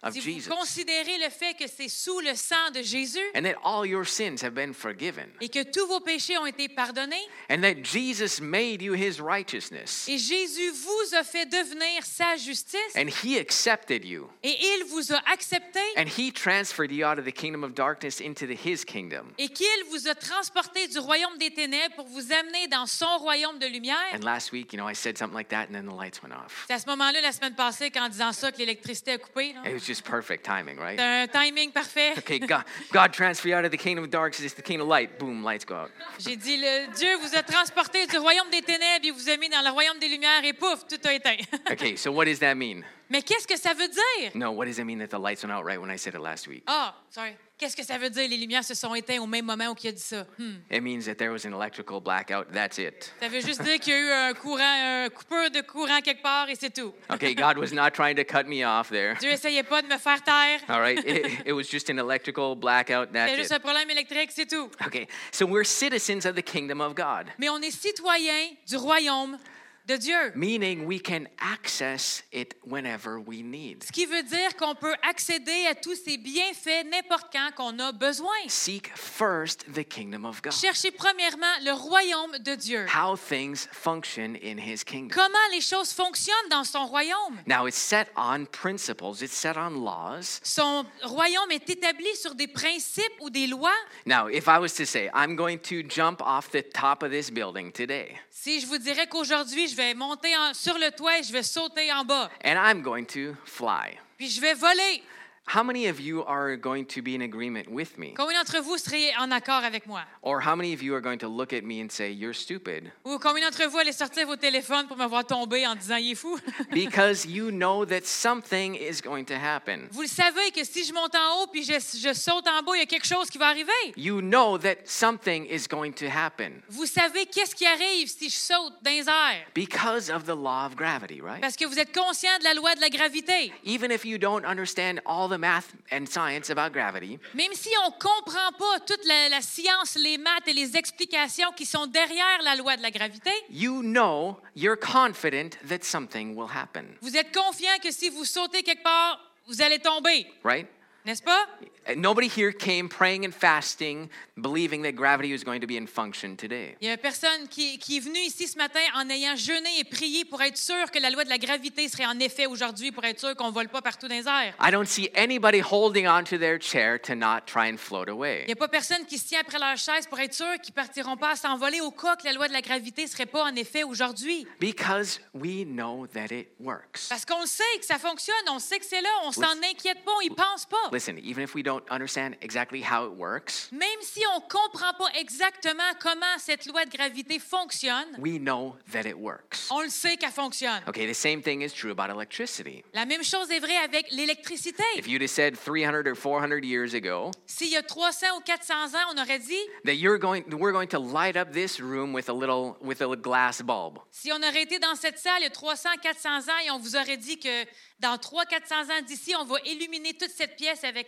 Speaker 2: of
Speaker 3: Si
Speaker 2: Jesus.
Speaker 3: vous considérez le fait que c'est sous le sang de Jésus
Speaker 2: And that all your sins have been forgiven.
Speaker 3: et que tous vos péchés ont été pardonnés,
Speaker 2: And that Jesus made you his righteousness.
Speaker 3: et Jésus vous a fait devenir sa justice,
Speaker 2: And he accepted you.
Speaker 3: et il vous a accepté,
Speaker 2: And he transferred you out of the kingdom of darkness into his kingdom.
Speaker 3: et qu'il vous a transporté du royaume des ténèbres pour vous amener dans son royaume de lumière.
Speaker 2: And last week, I said something like that and then the lights went off.
Speaker 3: C'est à ce moment-là, la semaine passée, qu'en disant ça, que l'électricité a coupé. Là.
Speaker 2: It was just perfect timing, right?
Speaker 3: C'est un timing parfait.
Speaker 2: Okay, God transferred you out of the kingdom of darkness into the kingdom of light. Boom, lights go out.
Speaker 3: J'ai dit, Dieu vous a transporté du royaume des ténèbres et vous a mis dans le royaume des lumières et pouf, tout a éteint.
Speaker 2: Okay, so what does that mean?
Speaker 3: Mais qu'est-ce que ça veut dire?
Speaker 2: No, what does it mean that the lights went out right when I said it last week?
Speaker 3: Ah, sorry. Qu'est-ce que ça veut dire? Les lumières se sont éteintes au même moment où il a dit ça.
Speaker 2: It means that there was an electrical blackout. That's it.
Speaker 3: Ça veut juste dire qu'il y a eu un coupeur de courant quelque part et c'est tout.
Speaker 2: Okay, God was not trying to cut me off there.
Speaker 3: Dieu essayait pas de me faire taire.
Speaker 2: All right, it was just an electrical blackout.
Speaker 3: C'est
Speaker 2: That's
Speaker 3: juste
Speaker 2: it.
Speaker 3: un problème électrique, c'est tout.
Speaker 2: Okay, so we're citizens of the kingdom of God,
Speaker 3: Mais on est citoyens du royaume de Dieu.
Speaker 2: meaning we can access it whenever we need.
Speaker 3: Ce qui veut dire qu'on peut accéder à tous ces bienfaits n'importe quand qu'on a besoin.
Speaker 2: Seek first the kingdom of God.
Speaker 3: Cherchez premièrement le royaume de Dieu.
Speaker 2: How things function in his kingdom.
Speaker 3: Comment les choses fonctionnent dans son royaume.
Speaker 2: Now, it's set on principles, it's set on laws.
Speaker 3: Son royaume est établi sur des principes ou des lois.
Speaker 2: Now, if I was to say, I'm going to jump off the top of this building today,
Speaker 3: Si je vous dirais qu'aujourd'hui, je vais monter sur le toit et je vais sauter en bas,
Speaker 2: and I'm going to fly,
Speaker 3: puis je vais voler,
Speaker 2: how many of you are going to be in agreement with me?
Speaker 3: combien d'entre vous seriez en accord avec moi?
Speaker 2: Or how many of you are going to look at me and say, you're stupid?
Speaker 3: Ou combien d'entre vous allez sortir vos téléphones pour me voir tomber en disant « il est fou ».
Speaker 2: Because you know that something is going to happen.
Speaker 3: Vous le savez que si je monte en haut puis je saute en bas, il y a quelque chose qui va arriver.
Speaker 2: You know that something is going to happen
Speaker 3: Vous savez qu'est-ce qui arrive si je saute dans les airs.
Speaker 2: because of the law of gravity, right?
Speaker 3: Parce que vous êtes conscient de la loi de la gravité.
Speaker 2: Even if you don't understand all the math and science about gravity,
Speaker 3: Même si on ne comprend pas toute la science, les maths et les explications qui sont derrière la loi de la gravité,
Speaker 2: you know, you're confident that something will happen,
Speaker 3: vous êtes confiant que si vous sautez quelque part, vous allez tomber.
Speaker 2: right?
Speaker 3: N'est-ce pas?
Speaker 2: Nobody here came praying and fasting, believing that gravity was going to be in function today.
Speaker 3: Il y a personne qui est venue ici ce matin en ayant jeûné et prié pour être sûr que la loi de la gravité serait en effet aujourd'hui, pour être sûr qu'on ne vole pas partout dans les airs.
Speaker 2: I don't see anybody holding onto their chair to not try and float
Speaker 3: Il
Speaker 2: away.
Speaker 3: n'y a pas personne qui se tient après leur chaise pour être sûr qu'ils ne partiront pas à s'envoler au cas que la loi de la gravité ne serait pas en effet aujourd'hui.
Speaker 2: Because we know that it works.
Speaker 3: Parce qu'on le sait que ça fonctionne, on sait que c'est là, on s'en inquiète pas, on y pense pas.
Speaker 2: Listen, even if we don't understand exactly how it works,
Speaker 3: Même si on ne comprend pas exactement comment cette loi de gravité fonctionne,
Speaker 2: we know that it works.
Speaker 3: on le sait qu'elle fonctionne.
Speaker 2: Okay, the same thing is true about electricity.
Speaker 3: La même chose est vraie avec l'électricité.
Speaker 2: If you'd have said 300 or 400 years ago
Speaker 3: S'il y a 300 ou 400 ans, on aurait dit,
Speaker 2: that we're going to light up this room with a glass bulb,
Speaker 3: si on aurait été dans cette salle il y a 300, 400 ans et on vous aurait dit que dans 300-400 ans d'ici, on va illuminer toute cette pièce avec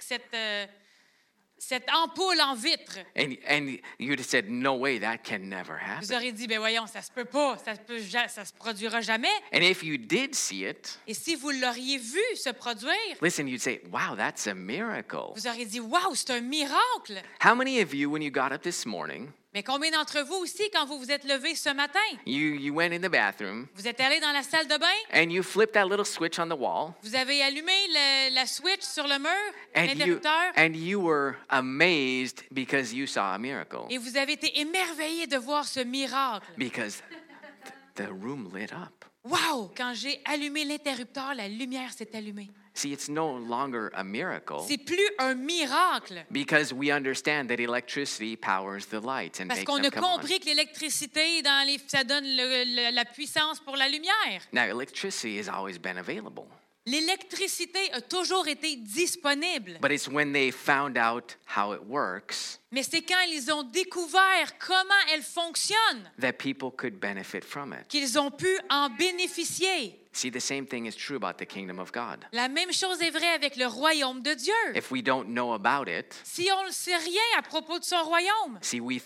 Speaker 3: cette ampoule en vitre.
Speaker 2: and you'd have said, no way, that can never happen.
Speaker 3: Vous aurez dit, ben voyons, ça se peut pas, ça se produira jamais.
Speaker 2: And if you did see it,
Speaker 3: Et si vous l'auriez vu se produire,
Speaker 2: listen, you'd say, wow, that's a miracle.
Speaker 3: vous auriez dit, waouh, c'est un miracle.
Speaker 2: How many of you, when you got up this morning,
Speaker 3: Mais combien d'entre vous aussi, quand vous vous êtes levés ce matin,
Speaker 2: you went in the bathroom
Speaker 3: vous êtes allés dans la salle de bain,
Speaker 2: and you flipped that little switch on the wall,
Speaker 3: vous avez allumé la switch sur le mur,
Speaker 2: and
Speaker 3: l'interrupteur,
Speaker 2: you were amazed because you saw a miracle,
Speaker 3: et vous avez été émerveillés de voir ce miracle.
Speaker 2: because the room lit up.
Speaker 3: Wow! Quand j'ai allumé l'interrupteur, la lumière s'est allumée.
Speaker 2: See, it's no longer a miracle
Speaker 3: C'est plus un miracle.
Speaker 2: because we understand that electricity powers the lights and
Speaker 3: Parce
Speaker 2: makes
Speaker 3: qu'on
Speaker 2: them
Speaker 3: a
Speaker 2: come on.
Speaker 3: compris que l'électricité, ça donne la puissance pour la lumière.
Speaker 2: Now, electricity has always been available,
Speaker 3: L'électricité a toujours été disponible.
Speaker 2: but it's when they found out how it works
Speaker 3: Mais c'est quand ils ont découvert comment elle fonctionne
Speaker 2: that people could benefit from it.
Speaker 3: qu'ils ont pu en bénéficier.
Speaker 2: See, the same thing is true about the kingdom of God.
Speaker 3: La même chose est vraie avec le royaume de Dieu.
Speaker 2: If we don't know about it,
Speaker 3: Si on ne sait rien à propos de son royaume,
Speaker 2: see, we think,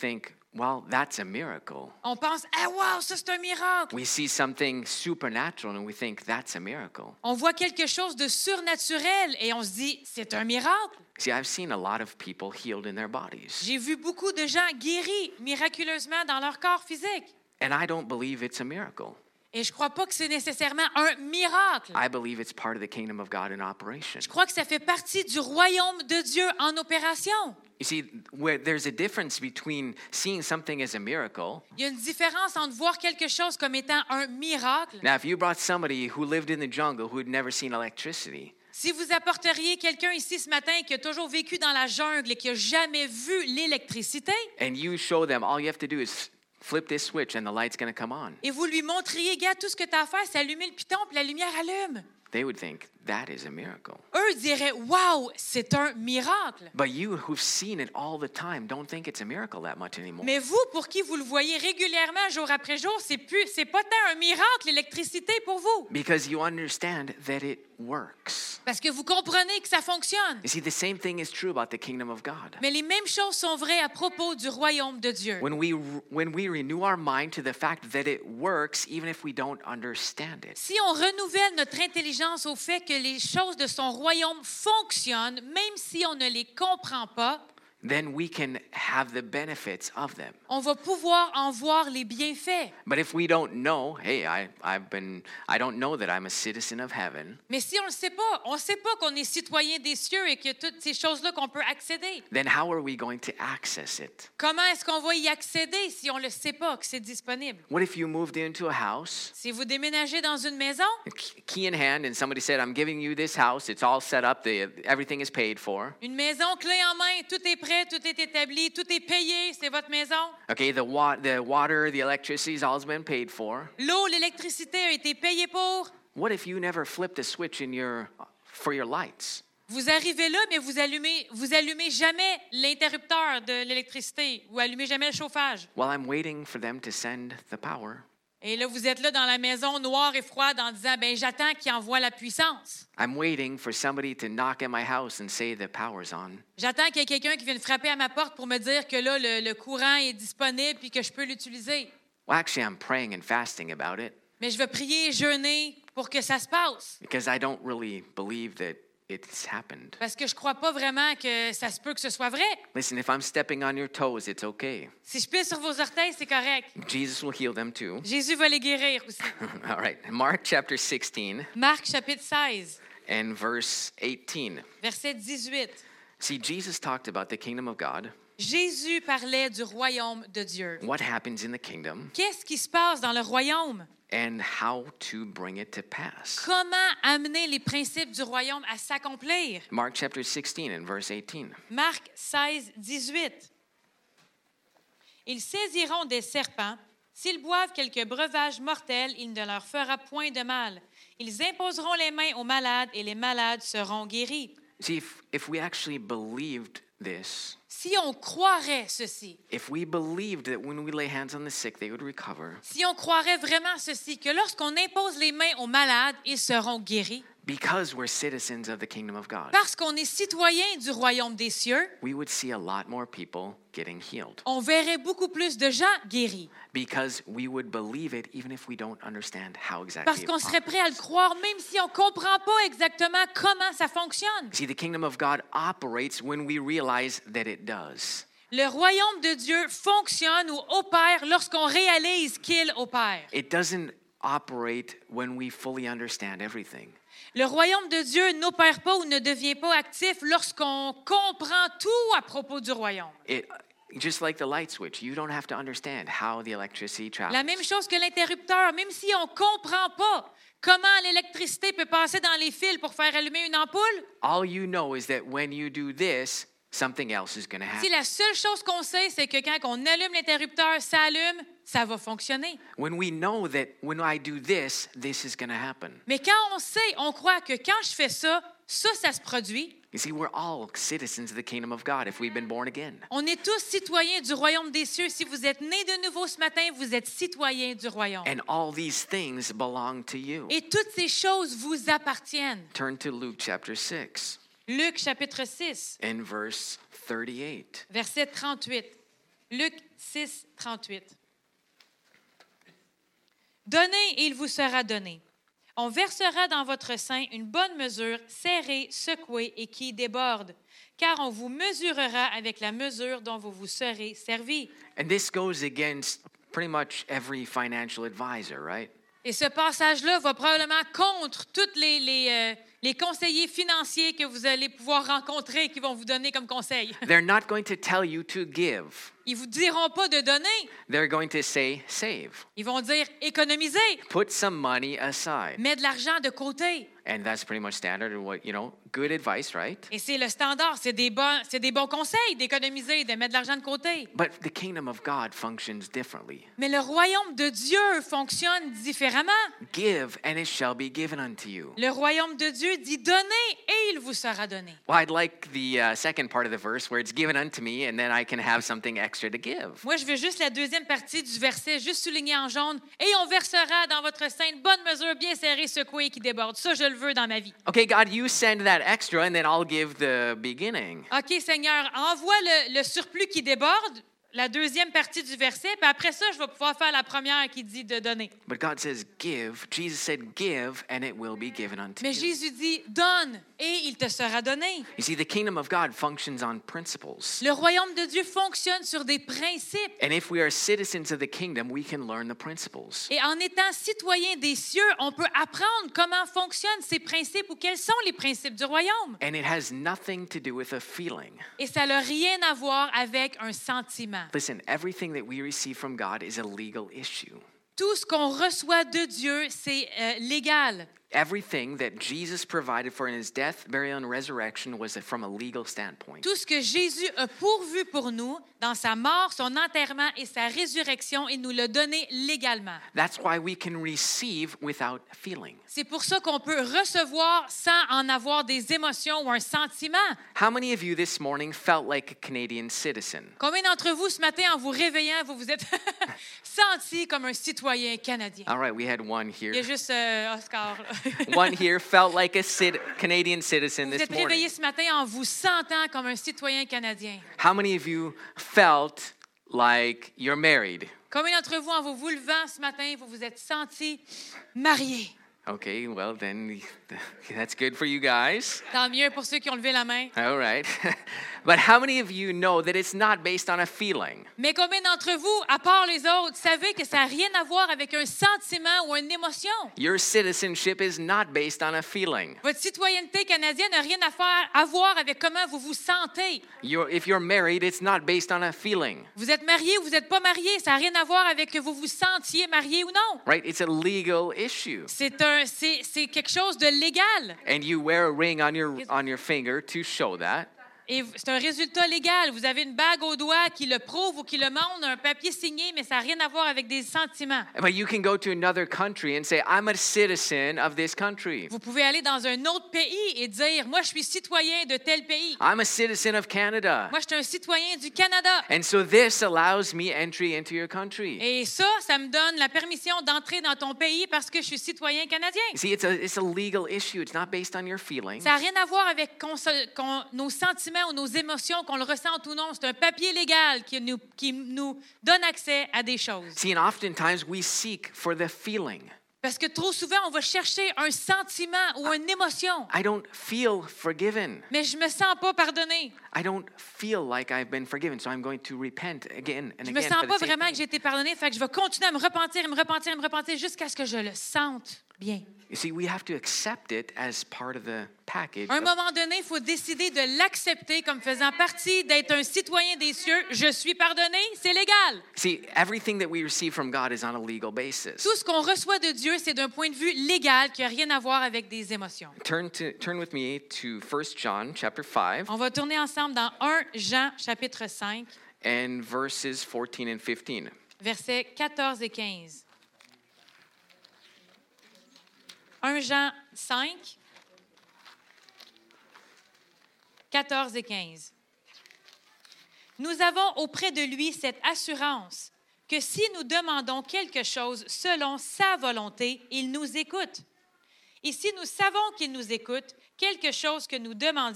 Speaker 2: well, that's a miracle.
Speaker 3: On pense, ah wow, ça c'est un miracle.
Speaker 2: We see something supernatural and we think that's a miracle.
Speaker 3: On voit quelque chose de surnaturel et on se dit, c'est un miracle.
Speaker 2: See, I've seen a lot of people healed in their bodies,
Speaker 3: J'ai vu beaucoup de gens guéris miraculeusement dans leur corps physique.
Speaker 2: and I don't believe it's a miracle.
Speaker 3: Et je ne crois pas que c'est nécessairement un miracle.
Speaker 2: I believe it's part of the kingdom of God in operation.
Speaker 3: Je crois que ça fait partie du royaume de Dieu en opération.
Speaker 2: You see, where there's a difference between seeing something as a miracle.
Speaker 3: Il y a une différence entre voir quelque chose comme étant un miracle.
Speaker 2: Now, if you brought somebody who lived in the jungle who had never seen electricity,
Speaker 3: Si vous apporteriez quelqu'un ici ce matin qui a toujours vécu dans la jungle et qui n'a jamais vu l'électricité,
Speaker 2: and you show them all you have to do is flip this switch and the light's going to come on,
Speaker 3: et vous lui montriez, gars, tout ce que tu as à faire, c'est allumer le piton puis la lumière allume.
Speaker 2: they would think that is a miracle.
Speaker 3: Eux diraient, wow, c'est un miracle.
Speaker 2: But you who've seen it all the time don't think it's a miracle that much anymore.
Speaker 3: Mais vous, pour qui vous le voyez régulièrement, jour après jour, c'est pas tant un miracle, l'électricité pour vous.
Speaker 2: Because you understand that it works.
Speaker 3: Parce que vous comprenez que ça fonctionne.
Speaker 2: You see, the same thing is true about the kingdom of God.
Speaker 3: Mais les mêmes choses sont vraies à propos du royaume de Dieu.
Speaker 2: When we renew our mind to the fact that it works, even if we don't understand it,
Speaker 3: Si on renouvelle notre intelligence au fait que les choses de son royaume fonctionnent, même si on ne les comprend pas,
Speaker 2: then we can have the benefits of them.
Speaker 3: on va pouvoir en voir les bienfaits.
Speaker 2: But if we don't know, hey, I don't know that I'm a citizen of heaven,
Speaker 3: Mais si on ne sait pas, on ne sait pas qu'on est citoyen des cieux et que toutes ces choses-là qu'on peut accéder.
Speaker 2: then how are we going to access it?
Speaker 3: Comment est-ce qu'on va y accéder si on ne le sait pas que c'est disponible?
Speaker 2: What if you moved into a house,
Speaker 3: Si vous déménagez dans une maison,
Speaker 2: key in hand, and somebody said, I'm giving you this house, it's all set up, everything is paid for.
Speaker 3: une maison clé en main, tout est prêt, tout est établi, tout est payé, c'est votre maison.
Speaker 2: Okay, the water, the electricity's all been paid for.
Speaker 3: L'eau, l'électricité a été payée pour.
Speaker 2: What if you never flipped a switch for your lights?
Speaker 3: Vous arrivez là, mais vous allumez jamais l'interrupteur de l'électricité ou allumez jamais le chauffage.
Speaker 2: Well, I'm waiting for them to send the power.
Speaker 3: Et là, vous êtes là dans la maison noire et froide en disant, ben j'attends qu'il envoie la puissance.
Speaker 2: I'm waiting for somebody to knock at my house and say the power's on.
Speaker 3: J'attends qu'il y ait quelqu'un qui vienne frapper à ma porte pour me dire que là, le courant est disponible puis que je peux l'utiliser.
Speaker 2: Well, actually, I'm praying and fasting about it
Speaker 3: Mais je vais prier et jeûner pour que ça se passe.
Speaker 2: because I don't really believe that it's happened.
Speaker 3: Parce que je ne crois pas vraiment que ça se peut que ce soit vrai.
Speaker 2: Listen, if I'm stepping on your toes, it's okay.
Speaker 3: Si je pisse sur vos orteils, c'est correct.
Speaker 2: Jesus will heal them too.
Speaker 3: Jésus va les guérir aussi.
Speaker 2: All right, Mark chapter 16
Speaker 3: Marc chapitre 16,
Speaker 2: and verse 18.
Speaker 3: verset 18.
Speaker 2: See, Jesus talked about the kingdom of God,
Speaker 3: Jésus parlait du royaume de Dieu.
Speaker 2: what happens in the kingdom,
Speaker 3: Qu'est-ce qui se passe dans le royaume?
Speaker 2: and how to bring it to pass.
Speaker 3: Comment amener les principes du royaume à s'accomplir?
Speaker 2: Mark chapter 16 and verse 18.
Speaker 3: Marc 16, 18. Ils saisiront des serpents. S'ils boivent quelques breuvages mortels, il ne leur fera point de mal. Ils imposeront les mains aux malades et les malades seront guéris.
Speaker 2: See, if we actually believed this,
Speaker 3: Si on croirait ceci,
Speaker 2: if we believed that when we lay hands on the sick, they would recover,
Speaker 3: si on croirait vraiment ceci, que lorsqu'on impose les mains aux malades, ils seront guéris,
Speaker 2: because we're citizens of the kingdom of God,
Speaker 3: parce qu'on est citoyen du royaume des cieux,
Speaker 2: we would see a lot more people getting healed
Speaker 3: on verrait beaucoup plus de gens guéris.
Speaker 2: because we would believe it even if we don't understand how exactly
Speaker 3: Parce
Speaker 2: it
Speaker 3: qu'on serait
Speaker 2: operates.
Speaker 3: prêt à le croire, même si on ne comprend pas exactement comment ça fonctionne.
Speaker 2: See, the kingdom of God operates when we realize that it does.
Speaker 3: Le royaume de Dieu fonctionne ou opère lorsqu'on réalise qu'il opère.
Speaker 2: It doesn't operate when we fully understand everything.
Speaker 3: Le royaume de Dieu n'opère pas ou ne devient pas actif lorsqu'on comprend tout à propos du royaume.
Speaker 2: Just like the light switch, you don't have to understand how the electricity travels.
Speaker 3: La même chose que l'interrupteur, même si on ne comprend pas comment l'électricité peut passer dans les fils pour faire allumer une ampoule,
Speaker 2: All you know is that when you do this, something else is going to
Speaker 3: si
Speaker 2: happen.
Speaker 3: la seule chose qu'on sait, c'est que quand on allume l'interrupteur, ça allume, ça va fonctionner.
Speaker 2: When we know that when I do this, this is going to happen.
Speaker 3: Mais quand on sait, on croit que quand je fais ça, ça se produit.
Speaker 2: You see, we're all citizens of the kingdom of God if we've been born again.
Speaker 3: On est tous citoyens du royaume des cieux. Si vous êtes nés de nouveau ce matin, vous êtes citoyens du royaume.
Speaker 2: And all these things belong to you.
Speaker 3: Et toutes ces choses vous appartiennent.
Speaker 2: Turn to Luke chapter 6
Speaker 3: Luc chapitre 6,
Speaker 2: and verse 38.
Speaker 3: verset 38. Luc 6, 38. Donnez et il vous sera donné. On versera dans votre sein une bonne mesure, serrée, secouée et qui déborde, car on vous mesurera avec la mesure dont vous vous serez servi.
Speaker 2: And this goes against pretty much every financial advisor, right?
Speaker 3: Et ce passage-là va probablement contre tous les conseillers financiers que vous allez pouvoir rencontrer et qui vont vous donner comme conseil.
Speaker 2: They're not going to tell you to give.
Speaker 3: Ils ne vous diront pas de donner.
Speaker 2: They're going to say save.
Speaker 3: Ils vont dire économiser,
Speaker 2: Put some money aside.
Speaker 3: mets de l'argent de côté.
Speaker 2: And that's pretty much standard and what, good advice, right?
Speaker 3: Et c'est le standard, c'est des bons conseils d'économiser, de mettre de l'argent de côté.
Speaker 2: But the kingdom of God functions differently.
Speaker 3: Mais le royaume de Dieu fonctionne différemment.
Speaker 2: Give and it shall be given unto you.
Speaker 3: Le royaume de Dieu dit donnez et il vous sera donné.
Speaker 2: Well, I'd like the second part of the verse where it's given unto me and then I can have something extra to give.
Speaker 3: Moi, je veux juste la deuxième partie du verset, juste souligné en jaune. Et on versera dans votre sein une bonne mesure bien serrée, secouée qui déborde. Ça, je le veux dans ma vie.
Speaker 2: Okay, God, you send that extra and then I'll give the beginning.
Speaker 3: OK, Seigneur, envoie le surplus qui déborde, la deuxième partie du verset, puis après ça, je vais pouvoir faire la première qui dit de donner.
Speaker 2: But God says give. Jesus said give and it will be given unto
Speaker 3: Mais
Speaker 2: you.
Speaker 3: Jésus dit donne et il te sera donné.
Speaker 2: You see, the kingdom of God functions on principles.
Speaker 3: Le royaume de Dieu fonctionne sur des principes.
Speaker 2: And if we are citizens of the kingdom, we can learn the principles.
Speaker 3: Et en étant citoyen des cieux, on peut apprendre comment fonctionnent ces principes ou quels sont les principes du royaume.
Speaker 2: And it has nothing to do with a feeling.
Speaker 3: Et ça n'a rien à voir avec un sentiment.
Speaker 2: Listen, everything that we receive from God is a legal issue.
Speaker 3: Tout ce qu'on reçoit de Dieu, c'est légal.
Speaker 2: Everything that Jesus provided for in his death, burial, and resurrection was from a legal standpoint.
Speaker 3: Tout ce que Jésus a pourvu pour nous dans sa mort, son enterrement et sa résurrection, il nous l'a donné légalement.
Speaker 2: That's why we can receive without feeling.
Speaker 3: C'est pour ça qu'on peut recevoir sans en avoir des émotions ou un sentiment.
Speaker 2: How many of you this morning felt like a Canadian citizen?
Speaker 3: Combien d'entre vous, ce matin, en vous réveillant, vous vous êtes senti comme un citoyen canadien?
Speaker 2: All right, we had one
Speaker 3: Il y a
Speaker 2: here.
Speaker 3: juste Oscar. Là.
Speaker 2: One here felt like a Canadian citizen
Speaker 3: Vous
Speaker 2: this
Speaker 3: êtes réveillé
Speaker 2: morning.
Speaker 3: ce matin en vous sentant comme un citoyen canadien.
Speaker 2: How many of you felt like you're married?
Speaker 3: Combien d'entre vous, en vous levant ce matin, vous vous êtes senti marié?
Speaker 2: Okay, well then that's good for you guys.
Speaker 3: Tant mieux pour ceux qui ont levé la main.
Speaker 2: All right. But how many of you know that it's not based on a feeling?
Speaker 3: Mais combien d'entre vous, à part les autres, savez que ça n'a rien à voir avec un sentiment ou une émotion?
Speaker 2: Your citizenship is not based on a feeling.
Speaker 3: Votre citoyenneté canadienne n'a rien à voir avec comment vous vous sentez.
Speaker 2: If you're married, it's not based on a feeling.
Speaker 3: Vous êtes marié ou vous n'êtes pas marié, ça n'a rien à voir avec que vous vous sentiez marié ou non.
Speaker 2: Right? It's a legal issue.
Speaker 3: C'est quelque chose de légal.
Speaker 2: And you wear a ring on your finger to show that.
Speaker 3: Et c'est un résultat légal. Vous avez une bague au doigt qui le prouve ou qui le montre, un papier signé, mais ça n'a rien à voir avec des sentiments.
Speaker 2: But you can go to another country and say, I'm a citizen of this country.
Speaker 3: Vous pouvez aller dans un autre pays et dire, moi, je suis citoyen de tel pays.
Speaker 2: I'm a citizen of Canada.
Speaker 3: Moi, je suis un citoyen du Canada.
Speaker 2: And so this allows me entry into your country.
Speaker 3: Et ça me donne la permission d'entrer dans ton pays parce que je suis citoyen canadien.
Speaker 2: You see, it's a legal issue. It's not based on your feelings.
Speaker 3: Ça n'a rien à voir avec nos sentiments ou nos émotions, qu'on le ressente ou non. C'est un papier légal qui nous donne accès à des choses.
Speaker 2: See, and oftentimes we seek for the feeling.
Speaker 3: Parce que trop souvent, on va chercher un sentiment ou une émotion.
Speaker 2: I don't feel forgiven.
Speaker 3: Mais je me sens pas pardonné.
Speaker 2: I don't feel like I've been forgiven, so I'm going to repent again and
Speaker 3: Je me
Speaker 2: again.
Speaker 3: sens
Speaker 2: for the
Speaker 3: pas
Speaker 2: same
Speaker 3: vraiment
Speaker 2: thing.
Speaker 3: que j'ai été pardonné, fait que je vais continuer à me repentir jusqu'à ce que je le sente bien.
Speaker 2: You see, we have to accept it as part of the package.
Speaker 3: À un
Speaker 2: of-
Speaker 3: moment donné, il faut décider de l'accepter comme faisant partie d'être un citoyen des cieux. Je suis pardonné, c'est légal.
Speaker 2: See, everything that we receive from God is on a legal basis.
Speaker 3: Tout ce qu'on reçoit de Dieu, c'est d'un point de vue légal qui n'a rien à voir avec des émotions.
Speaker 2: Turn with me to 1 John chapter 5
Speaker 3: On va tourner ensemble dans 1 Jean chapitre 5,
Speaker 2: and verses 14 and 15.
Speaker 3: versets 14 et 15. 1 Jean 5, 14 et 15. Nous avons auprès de lui cette assurance que si nous demandons quelque chose selon sa volonté, il nous écoute. Et si nous savons qu'il nous écoute, quelque chose que nous demandions,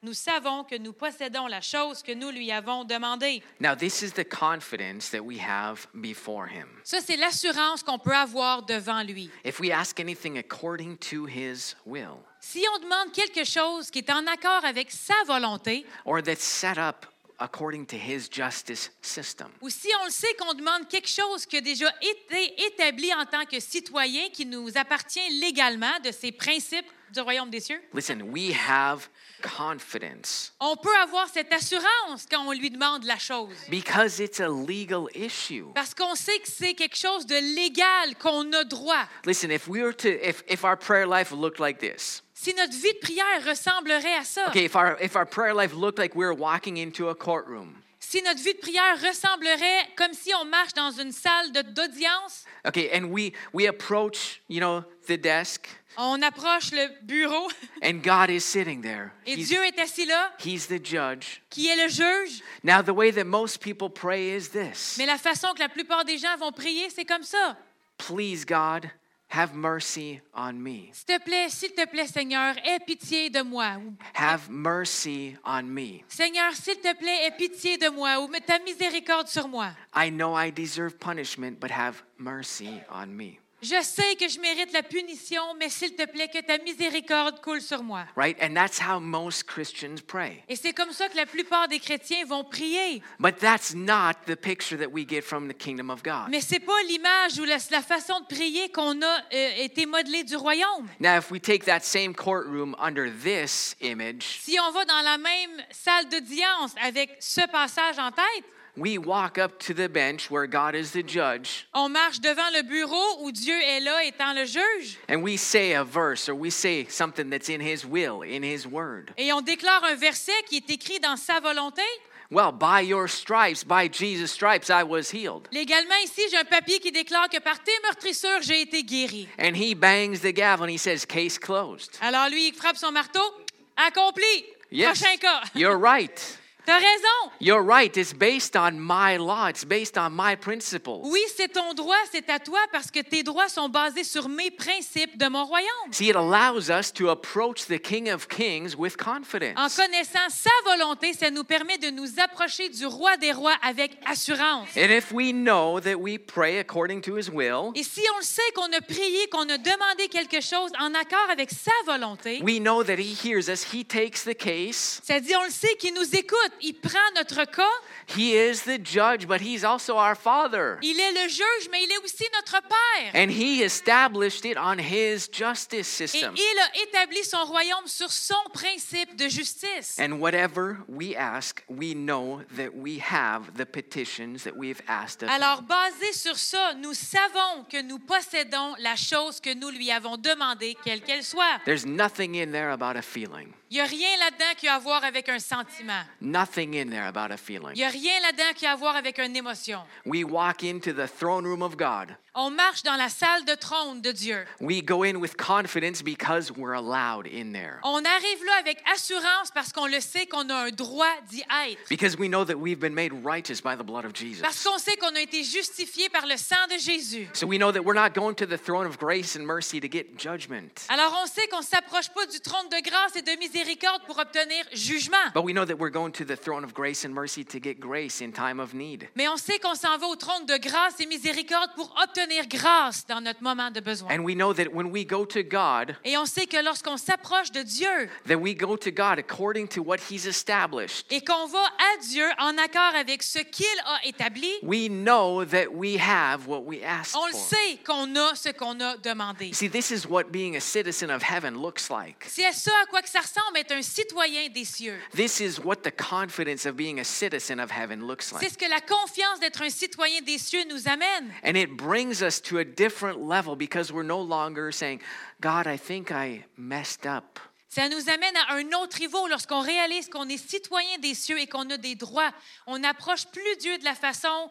Speaker 3: nous savons que nous possédons la chose que nous lui avons demandée.
Speaker 2: Now, this is the confidence that we have before him.
Speaker 3: Ça, c'est l'assurance qu'on peut avoir devant lui.
Speaker 2: If we ask anything according to his will,
Speaker 3: Si on demande quelque chose qui est en accord avec sa volonté,
Speaker 2: or that's set up according to his justice system,
Speaker 3: ou si on le sait qu'on demande quelque chose qui a déjà été établi en tant que citoyen, qui nous appartient légalement de ces principes du royaume des cieux,
Speaker 2: listen, we have confidence
Speaker 3: on peut avoir cette assurance quand on lui demande la chose.
Speaker 2: because it's a legal issue.
Speaker 3: Parce qu'on sait que c'est quelque chose de légal, qu'on a droit.
Speaker 2: Listen, if we were to, if our prayer life looked like this,
Speaker 3: Si notre vie de prière ressemblerait à ça,
Speaker 2: okay, if our prayer life looked like we were walking into a courtroom,
Speaker 3: si notre vie de prière ressemblerait comme si on marche dans une salle d'audience,
Speaker 2: okay, and we approach, the desk,
Speaker 3: on approche le bureau
Speaker 2: and God is sitting there.
Speaker 3: et Dieu est assis là,
Speaker 2: He's the judge.
Speaker 3: qui est le juge.
Speaker 2: Now, the way that most people pray is this.
Speaker 3: Mais la façon que la plupart des gens vont prier, c'est comme ça.
Speaker 2: Please, God, have mercy on me.
Speaker 3: S'il te plaît, Seigneur, aie pitié de moi. Ou,
Speaker 2: Have mercy on me.
Speaker 3: Seigneur, s'il te plaît, aie pitié de moi. Ou mets ta miséricorde sur moi.
Speaker 2: I know I deserve punishment, but have mercy on me.
Speaker 3: Je sais que je mérite la punition, mais s'il te plaît, que ta miséricorde coule sur moi.
Speaker 2: Right? And that's how most Christians pray.
Speaker 3: Et c'est comme ça que la plupart des chrétiens vont prier.
Speaker 2: But that's not the picture that we get from the kingdom of God.
Speaker 3: Mais c'est pas l'image ou la façon de prier qu'on a été modelée du royaume.
Speaker 2: Now, if we take that same courtroom under this image,
Speaker 3: Si on va dans la même salle d'audience avec ce passage en tête,
Speaker 2: we walk up to the bench where God is the judge,
Speaker 3: on marche devant le bureau où Dieu est là étant le juge
Speaker 2: and we say a verse or we say something that's in his will, in his word.
Speaker 3: et on déclare un verset qui est écrit dans sa volonté.
Speaker 2: Well, by your stripes, by Jesus' stripes, I was healed.
Speaker 3: Légalement, ici, j'ai un papier qui déclare que par tes meurtrissures, j'ai été guéri.
Speaker 2: And he bangs the gavel and he says, case closed.
Speaker 3: Alors lui, il frappe son marteau. Accompli.
Speaker 2: Yes,
Speaker 3: Prochain cas.
Speaker 2: you're right.
Speaker 3: T'as raison.
Speaker 2: You're right. It's based on my law. It's based on my principles.
Speaker 3: Oui, c'est ton droit, c'est à toi parce que tes droits sont basés sur mes principes de mon royaume.
Speaker 2: See, it allows us to approach the King of Kings with
Speaker 3: En
Speaker 2: confidence.
Speaker 3: connaissant sa volonté, ça nous permet de nous approcher du roi des rois avec assurance.
Speaker 2: And if we know that we pray according to his will,
Speaker 3: Et si on le sait qu'on a prié, qu'on a demandé quelque chose en accord avec sa volonté,
Speaker 2: we know that he hears us. He takes the case.
Speaker 3: ça dit on le sait qu'il nous écoute, il prend notre cas,
Speaker 2: He is the judge, but he's also our Father.
Speaker 3: il est le juge, mais il est aussi notre Père.
Speaker 2: And he established it on his justice
Speaker 3: Et
Speaker 2: system.
Speaker 3: il a établi son royaume sur son principe de justice.
Speaker 2: And whatever we ask, we know that we have the petitions that we've asked of him.
Speaker 3: Alors, basé sur ça, nous savons que nous possédons la chose que nous lui avons demandée, quelle qu'elle soit.
Speaker 2: There's nothing in there about a feeling.
Speaker 3: Il n'y a rien là-dedans qui a à voir avec un sentiment.
Speaker 2: Nothing in there about a feeling.
Speaker 3: Il n'y a rien là-dedans qui a à voir avec une émotion.
Speaker 2: We walk into the throne room of God.
Speaker 3: On marche dans la salle de trône de Dieu.
Speaker 2: We go in with confidence because we're allowed in there.
Speaker 3: On arrive là avec assurance parce qu'on le sait qu'on a un droit d'y être.
Speaker 2: Because we know that we've been made righteous by the blood of
Speaker 3: Parce
Speaker 2: Jesus.
Speaker 3: qu'on sait qu'on a été justifié par le sang de Jésus.
Speaker 2: So we know that we're not going to the throne of grace and mercy to get judgment.
Speaker 3: Alors on sait qu'on ne s'approche pas du trône de grâce et de miséricorde pour obtenir jugement.
Speaker 2: But we know that we're going to the throne of grace and mercy to get grace in time of need.
Speaker 3: Mais on sait qu'on s'en va au trône de grâce et miséricorde pour obtenir grâce dans notre moment de besoin.
Speaker 2: And we know that when we go to God,
Speaker 3: Et on sait que lorsqu'on s'approche de Dieu
Speaker 2: that we go to God according to what he's established.
Speaker 3: et qu'on va à Dieu en accord avec ce qu'il a établi,
Speaker 2: We know that we have what we asked
Speaker 3: on le
Speaker 2: for.
Speaker 3: sait qu'on a ce qu'on a demandé.
Speaker 2: See, this is what being a citizen of heaven looks like.
Speaker 3: C'est à ça à quoi que ça ressemble être un citoyen des cieux.
Speaker 2: This is what the confidence of being a citizen of heaven looks
Speaker 3: C'est
Speaker 2: like.
Speaker 3: ce que la confiance d'être un citoyen des cieux nous amène.
Speaker 2: And it brings us to a different level because we're no longer saying, God, I think I messed up.
Speaker 3: Ça nous amène à un autre niveau lorsqu'on réalise qu'on est citoyen des cieux et qu'on a des droits. On n'approche plus Dieu de la façon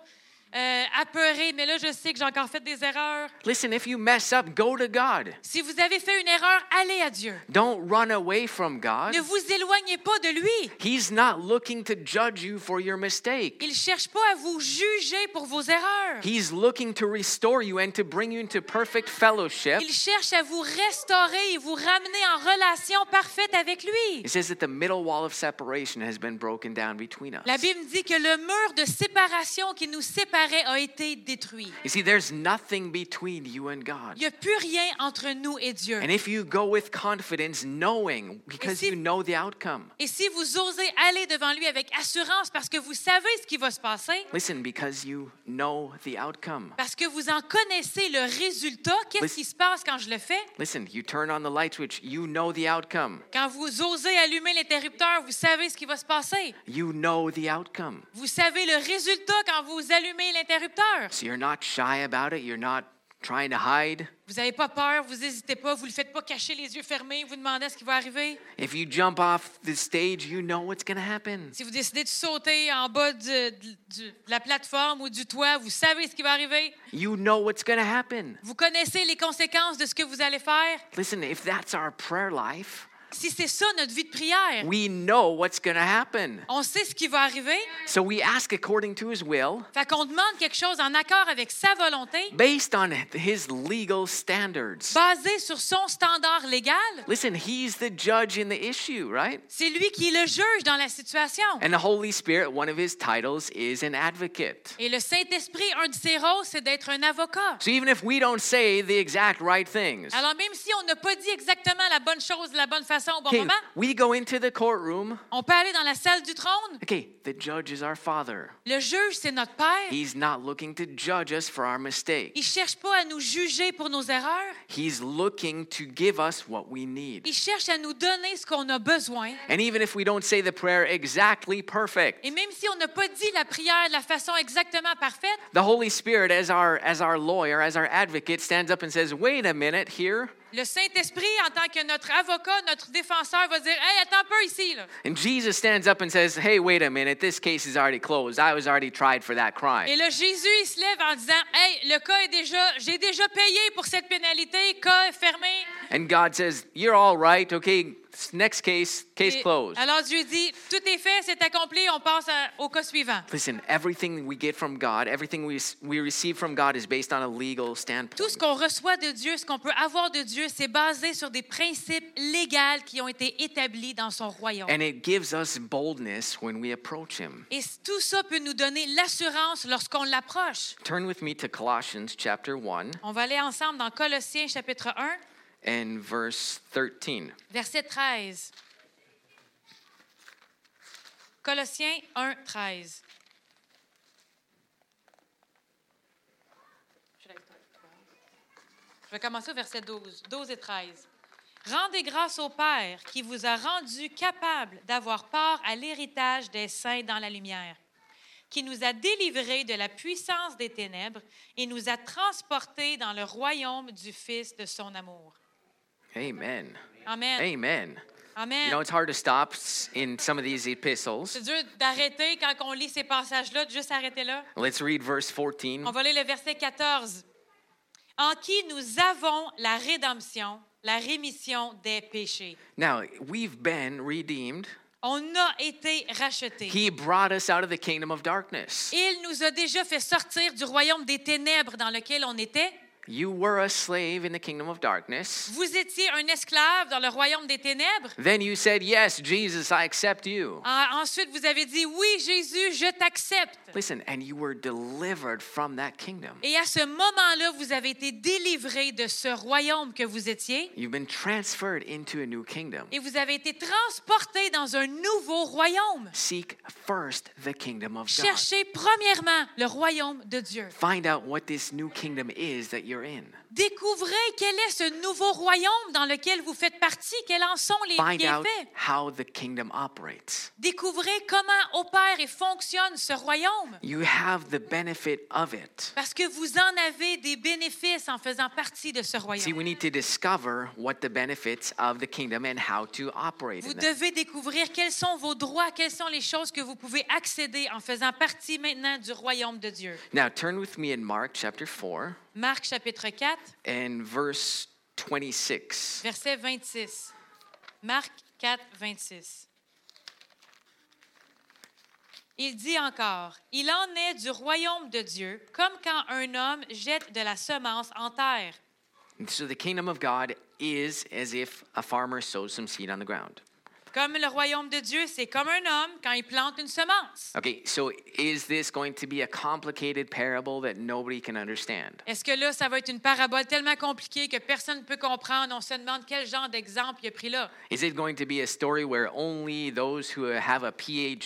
Speaker 3: apeuré, mais là, je sais que j'ai encore fait des erreurs.
Speaker 2: Listen, if you mess up, go to God.
Speaker 3: Si vous avez fait une erreur, allez à Dieu.
Speaker 2: Don't run away from God.
Speaker 3: Ne vous éloignez pas de lui.
Speaker 2: He's not looking to judge you for your mistake.
Speaker 3: Il ne cherche pas à vous juger pour vos erreurs.
Speaker 2: He's looking to restore you and to bring you into perfect fellowship.
Speaker 3: Il cherche à vous restaurer et vous ramener en relation parfaite avec lui.
Speaker 2: It says that the middle wall of separation has been broken down between us.
Speaker 3: La Bible dit que le mur de séparation qui nous séparait a été détruit.
Speaker 2: You see, there's nothing between you and God.
Speaker 3: Il n'y a plus rien entre nous et Dieu.
Speaker 2: And if you go with confidence, knowing, because you know the outcome.
Speaker 3: Et si vous osez aller devant lui avec assurance parce que vous savez ce qui va se passer,
Speaker 2: Listen, because you know the outcome.
Speaker 3: parce que vous en connaissez le résultat, qu'est-ce qui se passe quand je le fais?
Speaker 2: Listen, you turn on the light switch, you know the outcome.
Speaker 3: Quand vous osez allumer l'interrupteur, vous savez ce qui va se passer.
Speaker 2: You know the outcome.
Speaker 3: Vous savez le résultat quand vous allumez l'interrupteur.
Speaker 2: So you're not shy about it, you're not trying to hide.
Speaker 3: Vous n'avez pas peur, vous n'hésitez pas, vous ne le faites pas cacher les yeux fermés, vous demandez ce qui va arriver.
Speaker 2: If you jump off the stage, you know what's going to happen.
Speaker 3: Si vous décidez de sauter en bas de la plateforme ou du toit, vous savez ce qui va arriver.
Speaker 2: You know what's going to happen.
Speaker 3: Vous connaissez les conséquences de ce que vous allez faire.
Speaker 2: Listen, if that's our prayer life,
Speaker 3: Si c'est ça notre vie de prière,
Speaker 2: we know what's going to happen.
Speaker 3: on sait ce qui va arriver.
Speaker 2: So we ask according to his will,
Speaker 3: Fait qu'on demande quelque chose en accord avec sa volonté,
Speaker 2: based on his legal standards.
Speaker 3: basé sur son standard légal.
Speaker 2: Listen, he's the judge in the issue, right?
Speaker 3: C'est lui qui est le juge dans la situation.
Speaker 2: And the Holy Spirit, one of his titles is an advocate.
Speaker 3: Et le Saint-Esprit, un de ses rôles, c'est d'être un avocat.
Speaker 2: So even if we don't say the exact right things,
Speaker 3: Alors même si on n'a pas dit exactement la bonne chose de la bonne façon au bon
Speaker 2: okay,
Speaker 3: moment,
Speaker 2: we go into the courtroom.
Speaker 3: on peut aller dans la salle du trône.
Speaker 2: Okay, the judge is our Father.
Speaker 3: Le juge, c'est notre Père.
Speaker 2: He's not looking to judge us for our
Speaker 3: Il
Speaker 2: mistakes.
Speaker 3: ne cherche pas à nous juger pour nos erreurs.
Speaker 2: He's looking to give us what we need.
Speaker 3: Il cherche à nous donner ce qu'on a besoin.
Speaker 2: And even if we don't say the prayer exactly perfect,
Speaker 3: Et même si on n'a pas dit la prière de la façon exactement parfaite,
Speaker 2: the Holy Spirit, as our lawyer, as our advocate, stands up and says, wait a minute here.
Speaker 3: le Saint-Esprit, en tant que notre avocat, notre défenseur, va dire « Hey, attends un peu ici. » là.
Speaker 2: And Jesus stands up and says, hey, wait a minute, this case is already closed. I was already tried for that
Speaker 3: Et
Speaker 2: crime.
Speaker 3: là, Jésus, il se lève en disant « Hey, le cas est j'ai déjà payé pour cette pénalité, cas est fermé. »
Speaker 2: And God says, you're all right, okay, next case
Speaker 3: Et
Speaker 2: closed.
Speaker 3: alors Dieu dit « Tout est fait, c'est accompli, on passe au cas suivant. »
Speaker 2: Listen, everything we get from God, everything we receive from God is based on a legal
Speaker 3: Tout ce
Speaker 2: standpoint.
Speaker 3: qu'on reçoit de Dieu, ce qu'on peut avoir de Dieu, c'est basé sur des principes légaux qui ont été établis dans son royaume.
Speaker 2: And it gives us boldness when we approach Him.
Speaker 3: Et tout ça peut nous donner l'assurance lorsqu'on l'approche.
Speaker 2: Turn with me to Colossians chapter 1
Speaker 3: On va aller ensemble dans Colossiens chapitre 1,
Speaker 2: and verse 13.
Speaker 3: verset 13. Colossiens 1, 13. Je vais commencer au verset 12, 12 et 13. Rendez grâce au Père qui vous a rendu capable d'avoir part à l'héritage des saints dans la lumière, qui nous a délivrés de la puissance des ténèbres et nous a transportés dans le royaume du Fils de son amour.
Speaker 2: Amen.
Speaker 3: Amen.
Speaker 2: Amen.
Speaker 3: Amen.
Speaker 2: You know, it's hard to stop in some of these epistles.
Speaker 3: C'est dur d'arrêter quand on lit ces passages-là, de juste arrêter là.
Speaker 2: Let's read verse 14.
Speaker 3: On va lire le verset 14. En qui nous avons la rédemption, la rémission des péchés.
Speaker 2: Now, we've been redeemed.
Speaker 3: On a été rachetés.
Speaker 2: He brought us out of the kingdom of darkness.
Speaker 3: Il nous a déjà fait sortir du royaume des ténèbres dans lequel on était.
Speaker 2: You were a slave in the kingdom of darkness.
Speaker 3: Vous étiez un esclave dans le royaume des ténèbres.
Speaker 2: Then you said, yes, Jesus, I accept you.
Speaker 3: Ensuite, vous avez dit, oui, Jésus, je t'accepte.
Speaker 2: Listen, and you were delivered from that kingdom.
Speaker 3: Et à ce moment-là, vous avez été délivrés de ce royaume que vous étiez.
Speaker 2: You've been transferred into a new kingdom.
Speaker 3: Et vous avez été transportés dans un nouveau royaume.
Speaker 2: Seek first the kingdom of God.
Speaker 3: Cherchez premièrement le royaume de Dieu.
Speaker 2: Find out what this new kingdom is that you're you're in.
Speaker 3: Découvrez quel est ce nouveau royaume dans lequel vous faites partie, quels en sont les
Speaker 2: Find out
Speaker 3: bienfaits.
Speaker 2: how the kingdom operates.
Speaker 3: Découvrez comment opère et fonctionne ce royaume.
Speaker 2: You have the benefit of it.
Speaker 3: Parce que vous en avez des bénéfices en faisant partie de ce
Speaker 2: See,
Speaker 3: royaume.
Speaker 2: we need to discover what the benefits of the kingdom and how to operate
Speaker 3: Vous
Speaker 2: in them.
Speaker 3: devez découvrir quels sont vos droits, quelles sont les choses que vous pouvez accéder en faisant partie maintenant du royaume de Dieu.
Speaker 2: Now, turn with me in Mark chapter 4
Speaker 3: Marc chapitre 4,
Speaker 2: and verse 26.
Speaker 3: verset 26. Marc 4, 26. Il dit encore, « Il en est du royaume de Dieu, comme quand un homme jette de la semence en terre.
Speaker 2: And so the kingdom of God is as if a farmer sows some seed on the ground.
Speaker 3: Comme le royaume de Dieu, c'est comme un homme quand il plante une semence.
Speaker 2: Okay, so is this going to be a complicated parable that nobody can understand?
Speaker 3: Est-ce que là, ça va être une parabole tellement compliquée que personne ne peut comprendre? On se demande quel genre d'exemple il a pris là.
Speaker 2: Is it going to be a story where only those who have a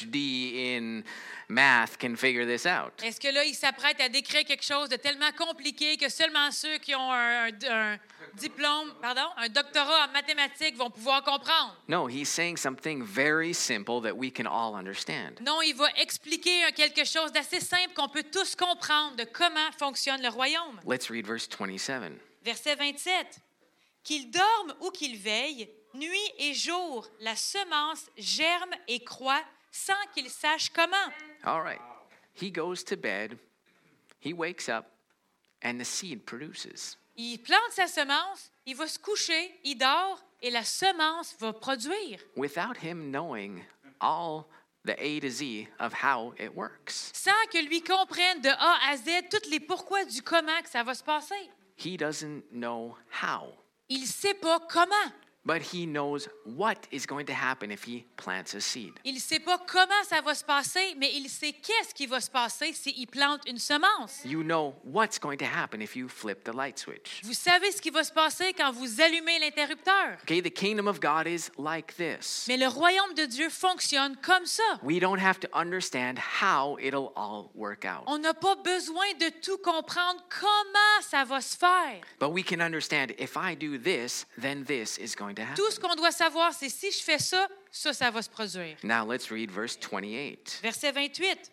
Speaker 2: PhD in math can figure this out?
Speaker 3: Est-ce que là, il s'apprête à décrire quelque chose de tellement compliqué que seulement ceux qui ont un diplôme, un doctorat en mathématiques vont pouvoir comprendre?
Speaker 2: No, he's saying something very simple that we can all understand.
Speaker 3: Non, il va expliquer quelque chose d'assez simple qu'on peut tous comprendre de comment fonctionne le royaume.
Speaker 2: Let's read verse 27.
Speaker 3: Verset 27. Qu'il dorme ou qu'il veille, nuit et jour, la semence germe et croît sans qu'il sache comment.
Speaker 2: All right. He goes to bed, he wakes up, and the seed produces.
Speaker 3: Il plante sa semence, il va se coucher, il dort et la semence va produire.
Speaker 2: Without him knowing all the A to Z of how it works.
Speaker 3: Sans que lui comprenne de A à Z tous les pourquoi du comment que ça va se passer.
Speaker 2: He doesn't know how,
Speaker 3: Il ne sait pas comment.
Speaker 2: but he knows what is going to happen if he plants a seed.
Speaker 3: Il ne sait pas comment ça va se passer, mais il sait qu'est-ce qui va se passer s'il plante une semence.
Speaker 2: You know what's going to happen if you flip the light switch.
Speaker 3: Vous savez ce qui va se passer quand vous allumez l'interrupteur.
Speaker 2: Okay, the kingdom of God is like this.
Speaker 3: Mais le royaume de Dieu fonctionne comme ça.
Speaker 2: We don't have to understand how it'll all work out,
Speaker 3: On n'a pas besoin de tout comprendre comment ça va se faire.
Speaker 2: but we can understand if I do this, then this is going to happen.
Speaker 3: Tout ce qu'on doit savoir, c'est si je fais ça, ça va se produire.
Speaker 2: Now let's read verse 28.
Speaker 3: Verset 28.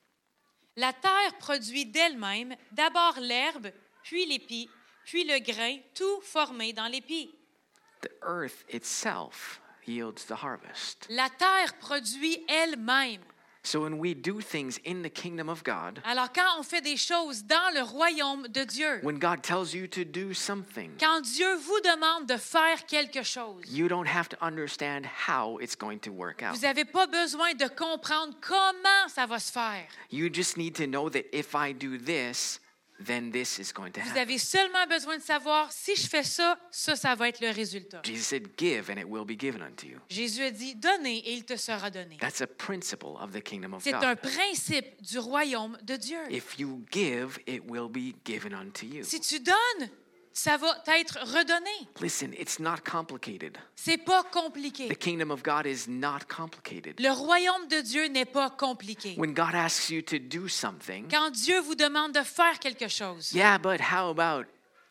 Speaker 3: La terre produit d'elle-même d'abord l'herbe, puis l'épi, puis le grain, tout formé dans l'épi.
Speaker 2: The earth itself yields the harvest.
Speaker 3: La terre produit elle-même.
Speaker 2: So when we do things in the kingdom of God,
Speaker 3: Alors quand on fait des choses dans le royaume de Dieu,
Speaker 2: when God tells you to do something,
Speaker 3: quand Dieu vous demande de faire quelque chose,
Speaker 2: you don't have to understand how it's going to work out.
Speaker 3: vous n'avez pas besoin de comprendre comment ça va se faire.
Speaker 2: You just need to know that if I do this, then this is going to
Speaker 3: Vous
Speaker 2: happen.
Speaker 3: avez seulement besoin de savoir, si je fais ça, ça va être le résultat.
Speaker 2: Jesus said, give and it will be given unto you.
Speaker 3: Jésus a dit, donnez et il te sera donné.
Speaker 2: That's a principle of the kingdom of
Speaker 3: C'est un
Speaker 2: God.
Speaker 3: principe du royaume de Dieu.
Speaker 2: If you give, it will be given unto you.
Speaker 3: Si tu donnes, ça va t'être redonné.
Speaker 2: Listen, it's not complicated.
Speaker 3: C'est pas
Speaker 2: The
Speaker 3: compliqué.
Speaker 2: kingdom of God is not complicated.
Speaker 3: Le royaume de Dieu n'est pas compliqué.
Speaker 2: When God asks you to do something,
Speaker 3: Quand Dieu vous demande de faire quelque chose,
Speaker 2: yeah, but how about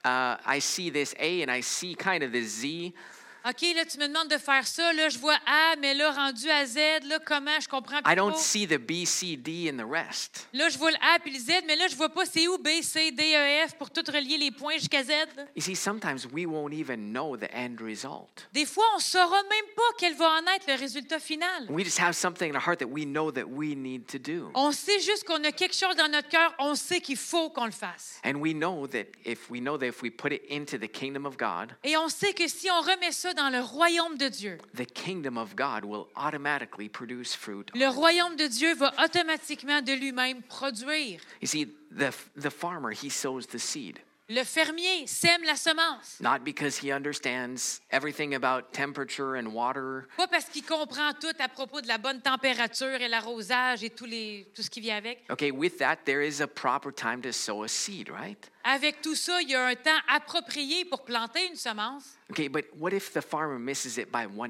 Speaker 2: I see this A and I see kind of this Z?
Speaker 3: OK, là, tu me demandes de faire ça, là, je vois A, mais là, rendu à Z, là, comment, je comprends
Speaker 2: I
Speaker 3: plus
Speaker 2: don't
Speaker 3: trop.
Speaker 2: see the B, C, D and the rest.
Speaker 3: Là, je vois le A puis le Z, mais là, je vois pas c'est où B, C, D, E, F pour tout relier les points jusqu'à Z. là.
Speaker 2: You see, sometimes we won't even know the end result.
Speaker 3: Des fois, on saura même pas quel va en être le résultat final.
Speaker 2: We just have something in our heart that we know that we need to do.
Speaker 3: On sait juste qu'on a quelque chose dans notre cœur, on sait qu'il faut qu'on le fasse.
Speaker 2: And we know that if we put it into the kingdom of God,
Speaker 3: Et on sait que si on remet ça dans le royaume de Dieu,
Speaker 2: the kingdom of God will automatically produce fruit.
Speaker 3: le royaume de Dieu va automatiquement de lui-même produire.
Speaker 2: You see, the farmer, he sows the seed,
Speaker 3: Le fermier sème la semence.
Speaker 2: not because he understands everything about temperature and water,
Speaker 3: Pas parce qu'il comprend tout à propos de la bonne température et l'arrosage et tout ce qui vient avec.
Speaker 2: Okay, with that, there is a proper time to sow a seed, right?
Speaker 3: Avec tout ça, il y a un temps approprié pour planter une semence.
Speaker 2: Okay, but what if the farmer misses it by one day?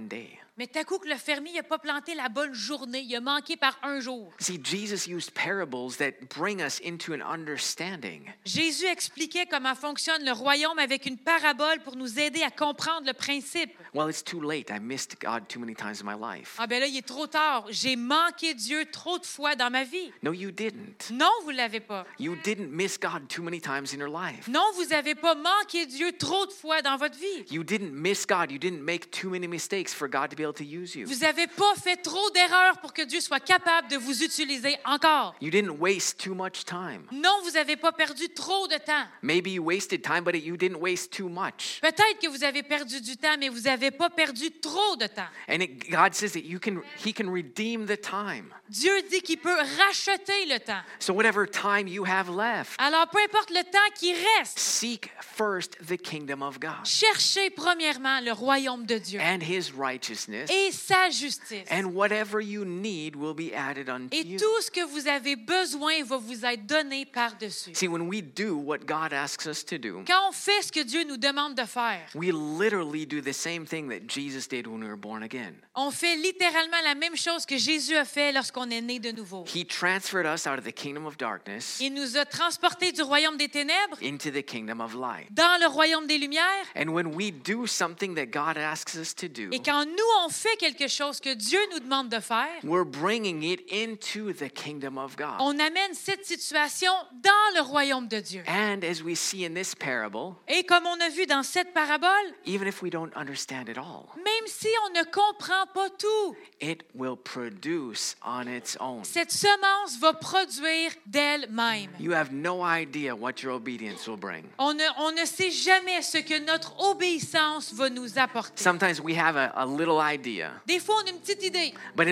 Speaker 3: Mais tout à coup que le fermier n'a pas planté la bonne journée, il a manqué par un jour.
Speaker 2: See, Jesus used parables that bring us into an understanding.
Speaker 3: Jésus expliquait comment fonctionne le royaume avec une parabole pour nous aider à comprendre le principe.
Speaker 2: Well, it's too late. I missed God too many times in my life.
Speaker 3: Ah ben là, il est trop tard. J'ai manqué Dieu trop de fois dans ma vie.
Speaker 2: No, you didn't.
Speaker 3: Non, vous ne l'avez pas.
Speaker 2: You didn't miss God too many times in your life.
Speaker 3: Non, vous n'avez pas manqué Dieu trop de fois dans votre vie.
Speaker 2: You didn't miss God. You didn't make too many mistakes for God to be able to use you.
Speaker 3: Vous n'avez pas fait trop d'erreurs pour que Dieu soit capable de vous utiliser encore.
Speaker 2: You didn't waste too much time.
Speaker 3: Non, vous n'avez pas perdu trop de temps.
Speaker 2: Maybe you wasted time, but you didn't waste too much.
Speaker 3: Peut-être que vous avez perdu du temps, mais vous n'avez pas perdu trop de temps.
Speaker 2: And God says that He can redeem the time.
Speaker 3: Dieu dit qu'il peut racheter le temps.
Speaker 2: So whatever time you have left,
Speaker 3: Alors, peu importe le temps qui reste,
Speaker 2: seek first the kingdom of God
Speaker 3: cherchez premièrement le royaume de Dieu
Speaker 2: and His righteousness,
Speaker 3: et sa justice.
Speaker 2: and whatever you need will be added unto
Speaker 3: Et
Speaker 2: you.
Speaker 3: tout ce que vous avez besoin va vous être donné par-dessus.
Speaker 2: See, when we do what God asks us to do,
Speaker 3: Quand on fait ce que Dieu nous demande de faire,
Speaker 2: we literally do the same thing that Jesus did when we were born again.
Speaker 3: on fait littéralement la même chose que Jésus a fait lorsqu'on est né de nouveau.
Speaker 2: He transferred us out of the kingdom of darkness
Speaker 3: Il nous a transportés du royaume des ténèbres
Speaker 2: into the kingdom of light.
Speaker 3: dans le royaume des lumières.
Speaker 2: And when we do something that God asks us to do,
Speaker 3: Et quand nous, on fait quelque chose que Dieu nous demande de faire,
Speaker 2: we're bringing it into the kingdom of God.
Speaker 3: on amène cette situation dans le royaume de Dieu.
Speaker 2: And as we see in this parable,
Speaker 3: Et comme on a vu dans cette parabole,
Speaker 2: even if we don't understand it all,
Speaker 3: même si on ne comprend pas tout,
Speaker 2: it will produce on its own.
Speaker 3: cette semence va produire d'elle-même.
Speaker 2: You have no idea what your obedience will bring.
Speaker 3: On ne sait jamais ce que notre obéissance va nous apporter.
Speaker 2: Sometimes we have a little idea,
Speaker 3: Des fois, on a une petite idée,
Speaker 2: but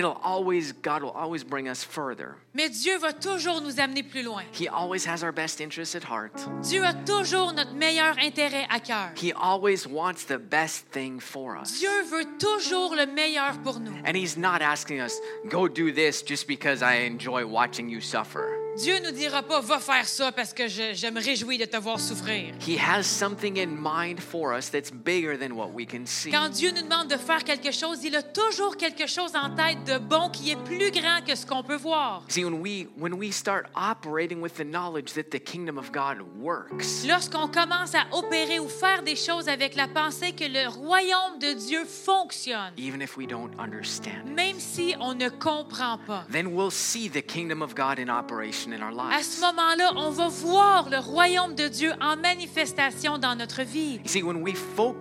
Speaker 2: God will always bring us further.
Speaker 3: mais Dieu va toujours nous amener plus loin.
Speaker 2: He always has our best interests at heart.
Speaker 3: Dieu a toujours notre meilleur intérêt à cœur.
Speaker 2: He always wants the best thing for us.
Speaker 3: Dieu veut toujours le meilleur pour nous.
Speaker 2: And He's not asking us, go do this just because I enjoy watching you suffer.
Speaker 3: Dieu ne nous dira pas, va faire ça parce que je me réjouis de te voir souffrir.
Speaker 2: He has something in mind for us that's bigger than what we can see.
Speaker 3: Quand Dieu nous demande de faire quelque chose, il a toujours quelque chose en tête de bon qui est plus grand que ce qu'on peut voir.
Speaker 2: See, when we start operating with the knowledge that the kingdom of God works,
Speaker 3: Lorsqu'on commence à opérer ou faire des choses avec la pensée que le royaume de Dieu fonctionne,
Speaker 2: even if we don't understand it,
Speaker 3: même si on ne comprend pas,
Speaker 2: then we'll see the kingdom of God in operation in our
Speaker 3: à ce
Speaker 2: lives.
Speaker 3: moment-là, on va voir le royaume de Dieu en manifestation dans notre vie.
Speaker 2: You see, when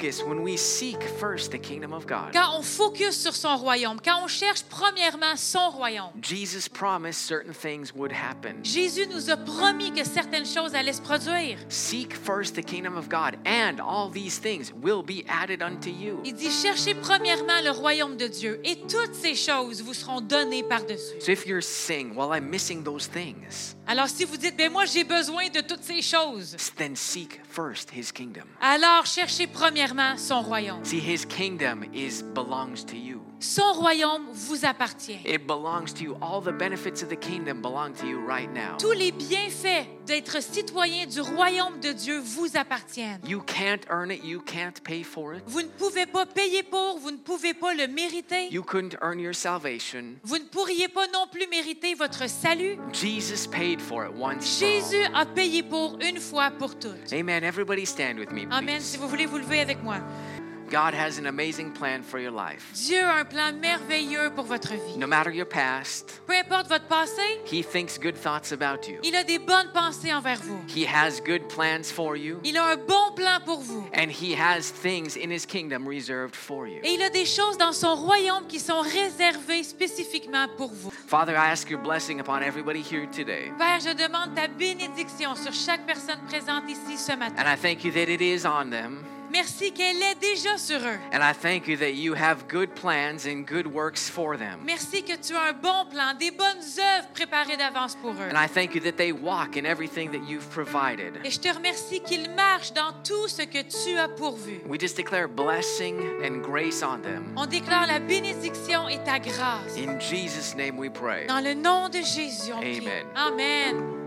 Speaker 2: we seek first the kingdom of God,
Speaker 3: Quand on focus sur son royaume, quand on cherche premièrement son royaume,
Speaker 2: Jesus promised certain things would happen.
Speaker 3: Jésus nous a promis que certaines choses allaient se produire.
Speaker 2: Seek first the kingdom of God, and all these things will be added unto you.
Speaker 3: Il dit, cherchez premièrement le royaume de Dieu et toutes ces choses vous seront données par-dessus.
Speaker 2: So if you're saying, well, I'm missing those things,
Speaker 3: Alors si vous dites, ben moi j'ai besoin de toutes ces choses,
Speaker 2: then seek first His kingdom.
Speaker 3: alors cherchez premièrement son royaume.
Speaker 2: See, His kingdom belongs to you.
Speaker 3: Son royaume vous appartient.
Speaker 2: It belongs to you. All the benefits of the kingdom belong to you right now.
Speaker 3: Tous les bienfaits d'être citoyen du royaume de Dieu vous appartiennent.
Speaker 2: You can't earn it. You can't pay for it.
Speaker 3: Vous ne pouvez pas payer pour, vous ne pouvez pas le mériter.
Speaker 2: You couldn't earn your salvation.
Speaker 3: Vous ne pourriez pas non plus mériter votre salut.
Speaker 2: Jesus paid for it once for all.
Speaker 3: Jésus a payé pour une fois pour toutes.
Speaker 2: Amen. Everybody stand with me, please.
Speaker 3: Amen. Si vous voulez vous lever avec moi.
Speaker 2: God has an amazing plan for your life.
Speaker 3: Dieu a un plan merveilleux pour votre vie.
Speaker 2: No matter your past,
Speaker 3: Peu importe votre passé,
Speaker 2: He thinks good thoughts about you.
Speaker 3: il a des bonnes pensées envers vous.
Speaker 2: He has good plans for you.
Speaker 3: Il a un bon plan pour vous.
Speaker 2: And He has things in His kingdom reserved for you.
Speaker 3: Et il a des choses dans son royaume qui sont réservées spécifiquement pour vous.
Speaker 2: Father, I ask your blessing upon everybody here today.
Speaker 3: Père, je demande ta bénédiction sur chaque personne présente ici ce matin.
Speaker 2: And I thank you that it is on them.
Speaker 3: Merci qu'elle est déjà sur eux.
Speaker 2: And I thank you that you have good plans and good works for them.
Speaker 3: Merci que tu as un bon plan, des bonnes œuvres préparées d'avance pour eux.
Speaker 2: And I thank you that they walk in everything that you've provided.
Speaker 3: Et je te remercie qu'ils marchent dans tout ce que tu as pourvu.
Speaker 2: We just declare blessing and grace on them.
Speaker 3: On déclare la bénédiction et ta grâce.
Speaker 2: In Jesus' name we pray.
Speaker 3: Dans le nom de Jésus, on prie.
Speaker 2: Amen.
Speaker 3: Amen.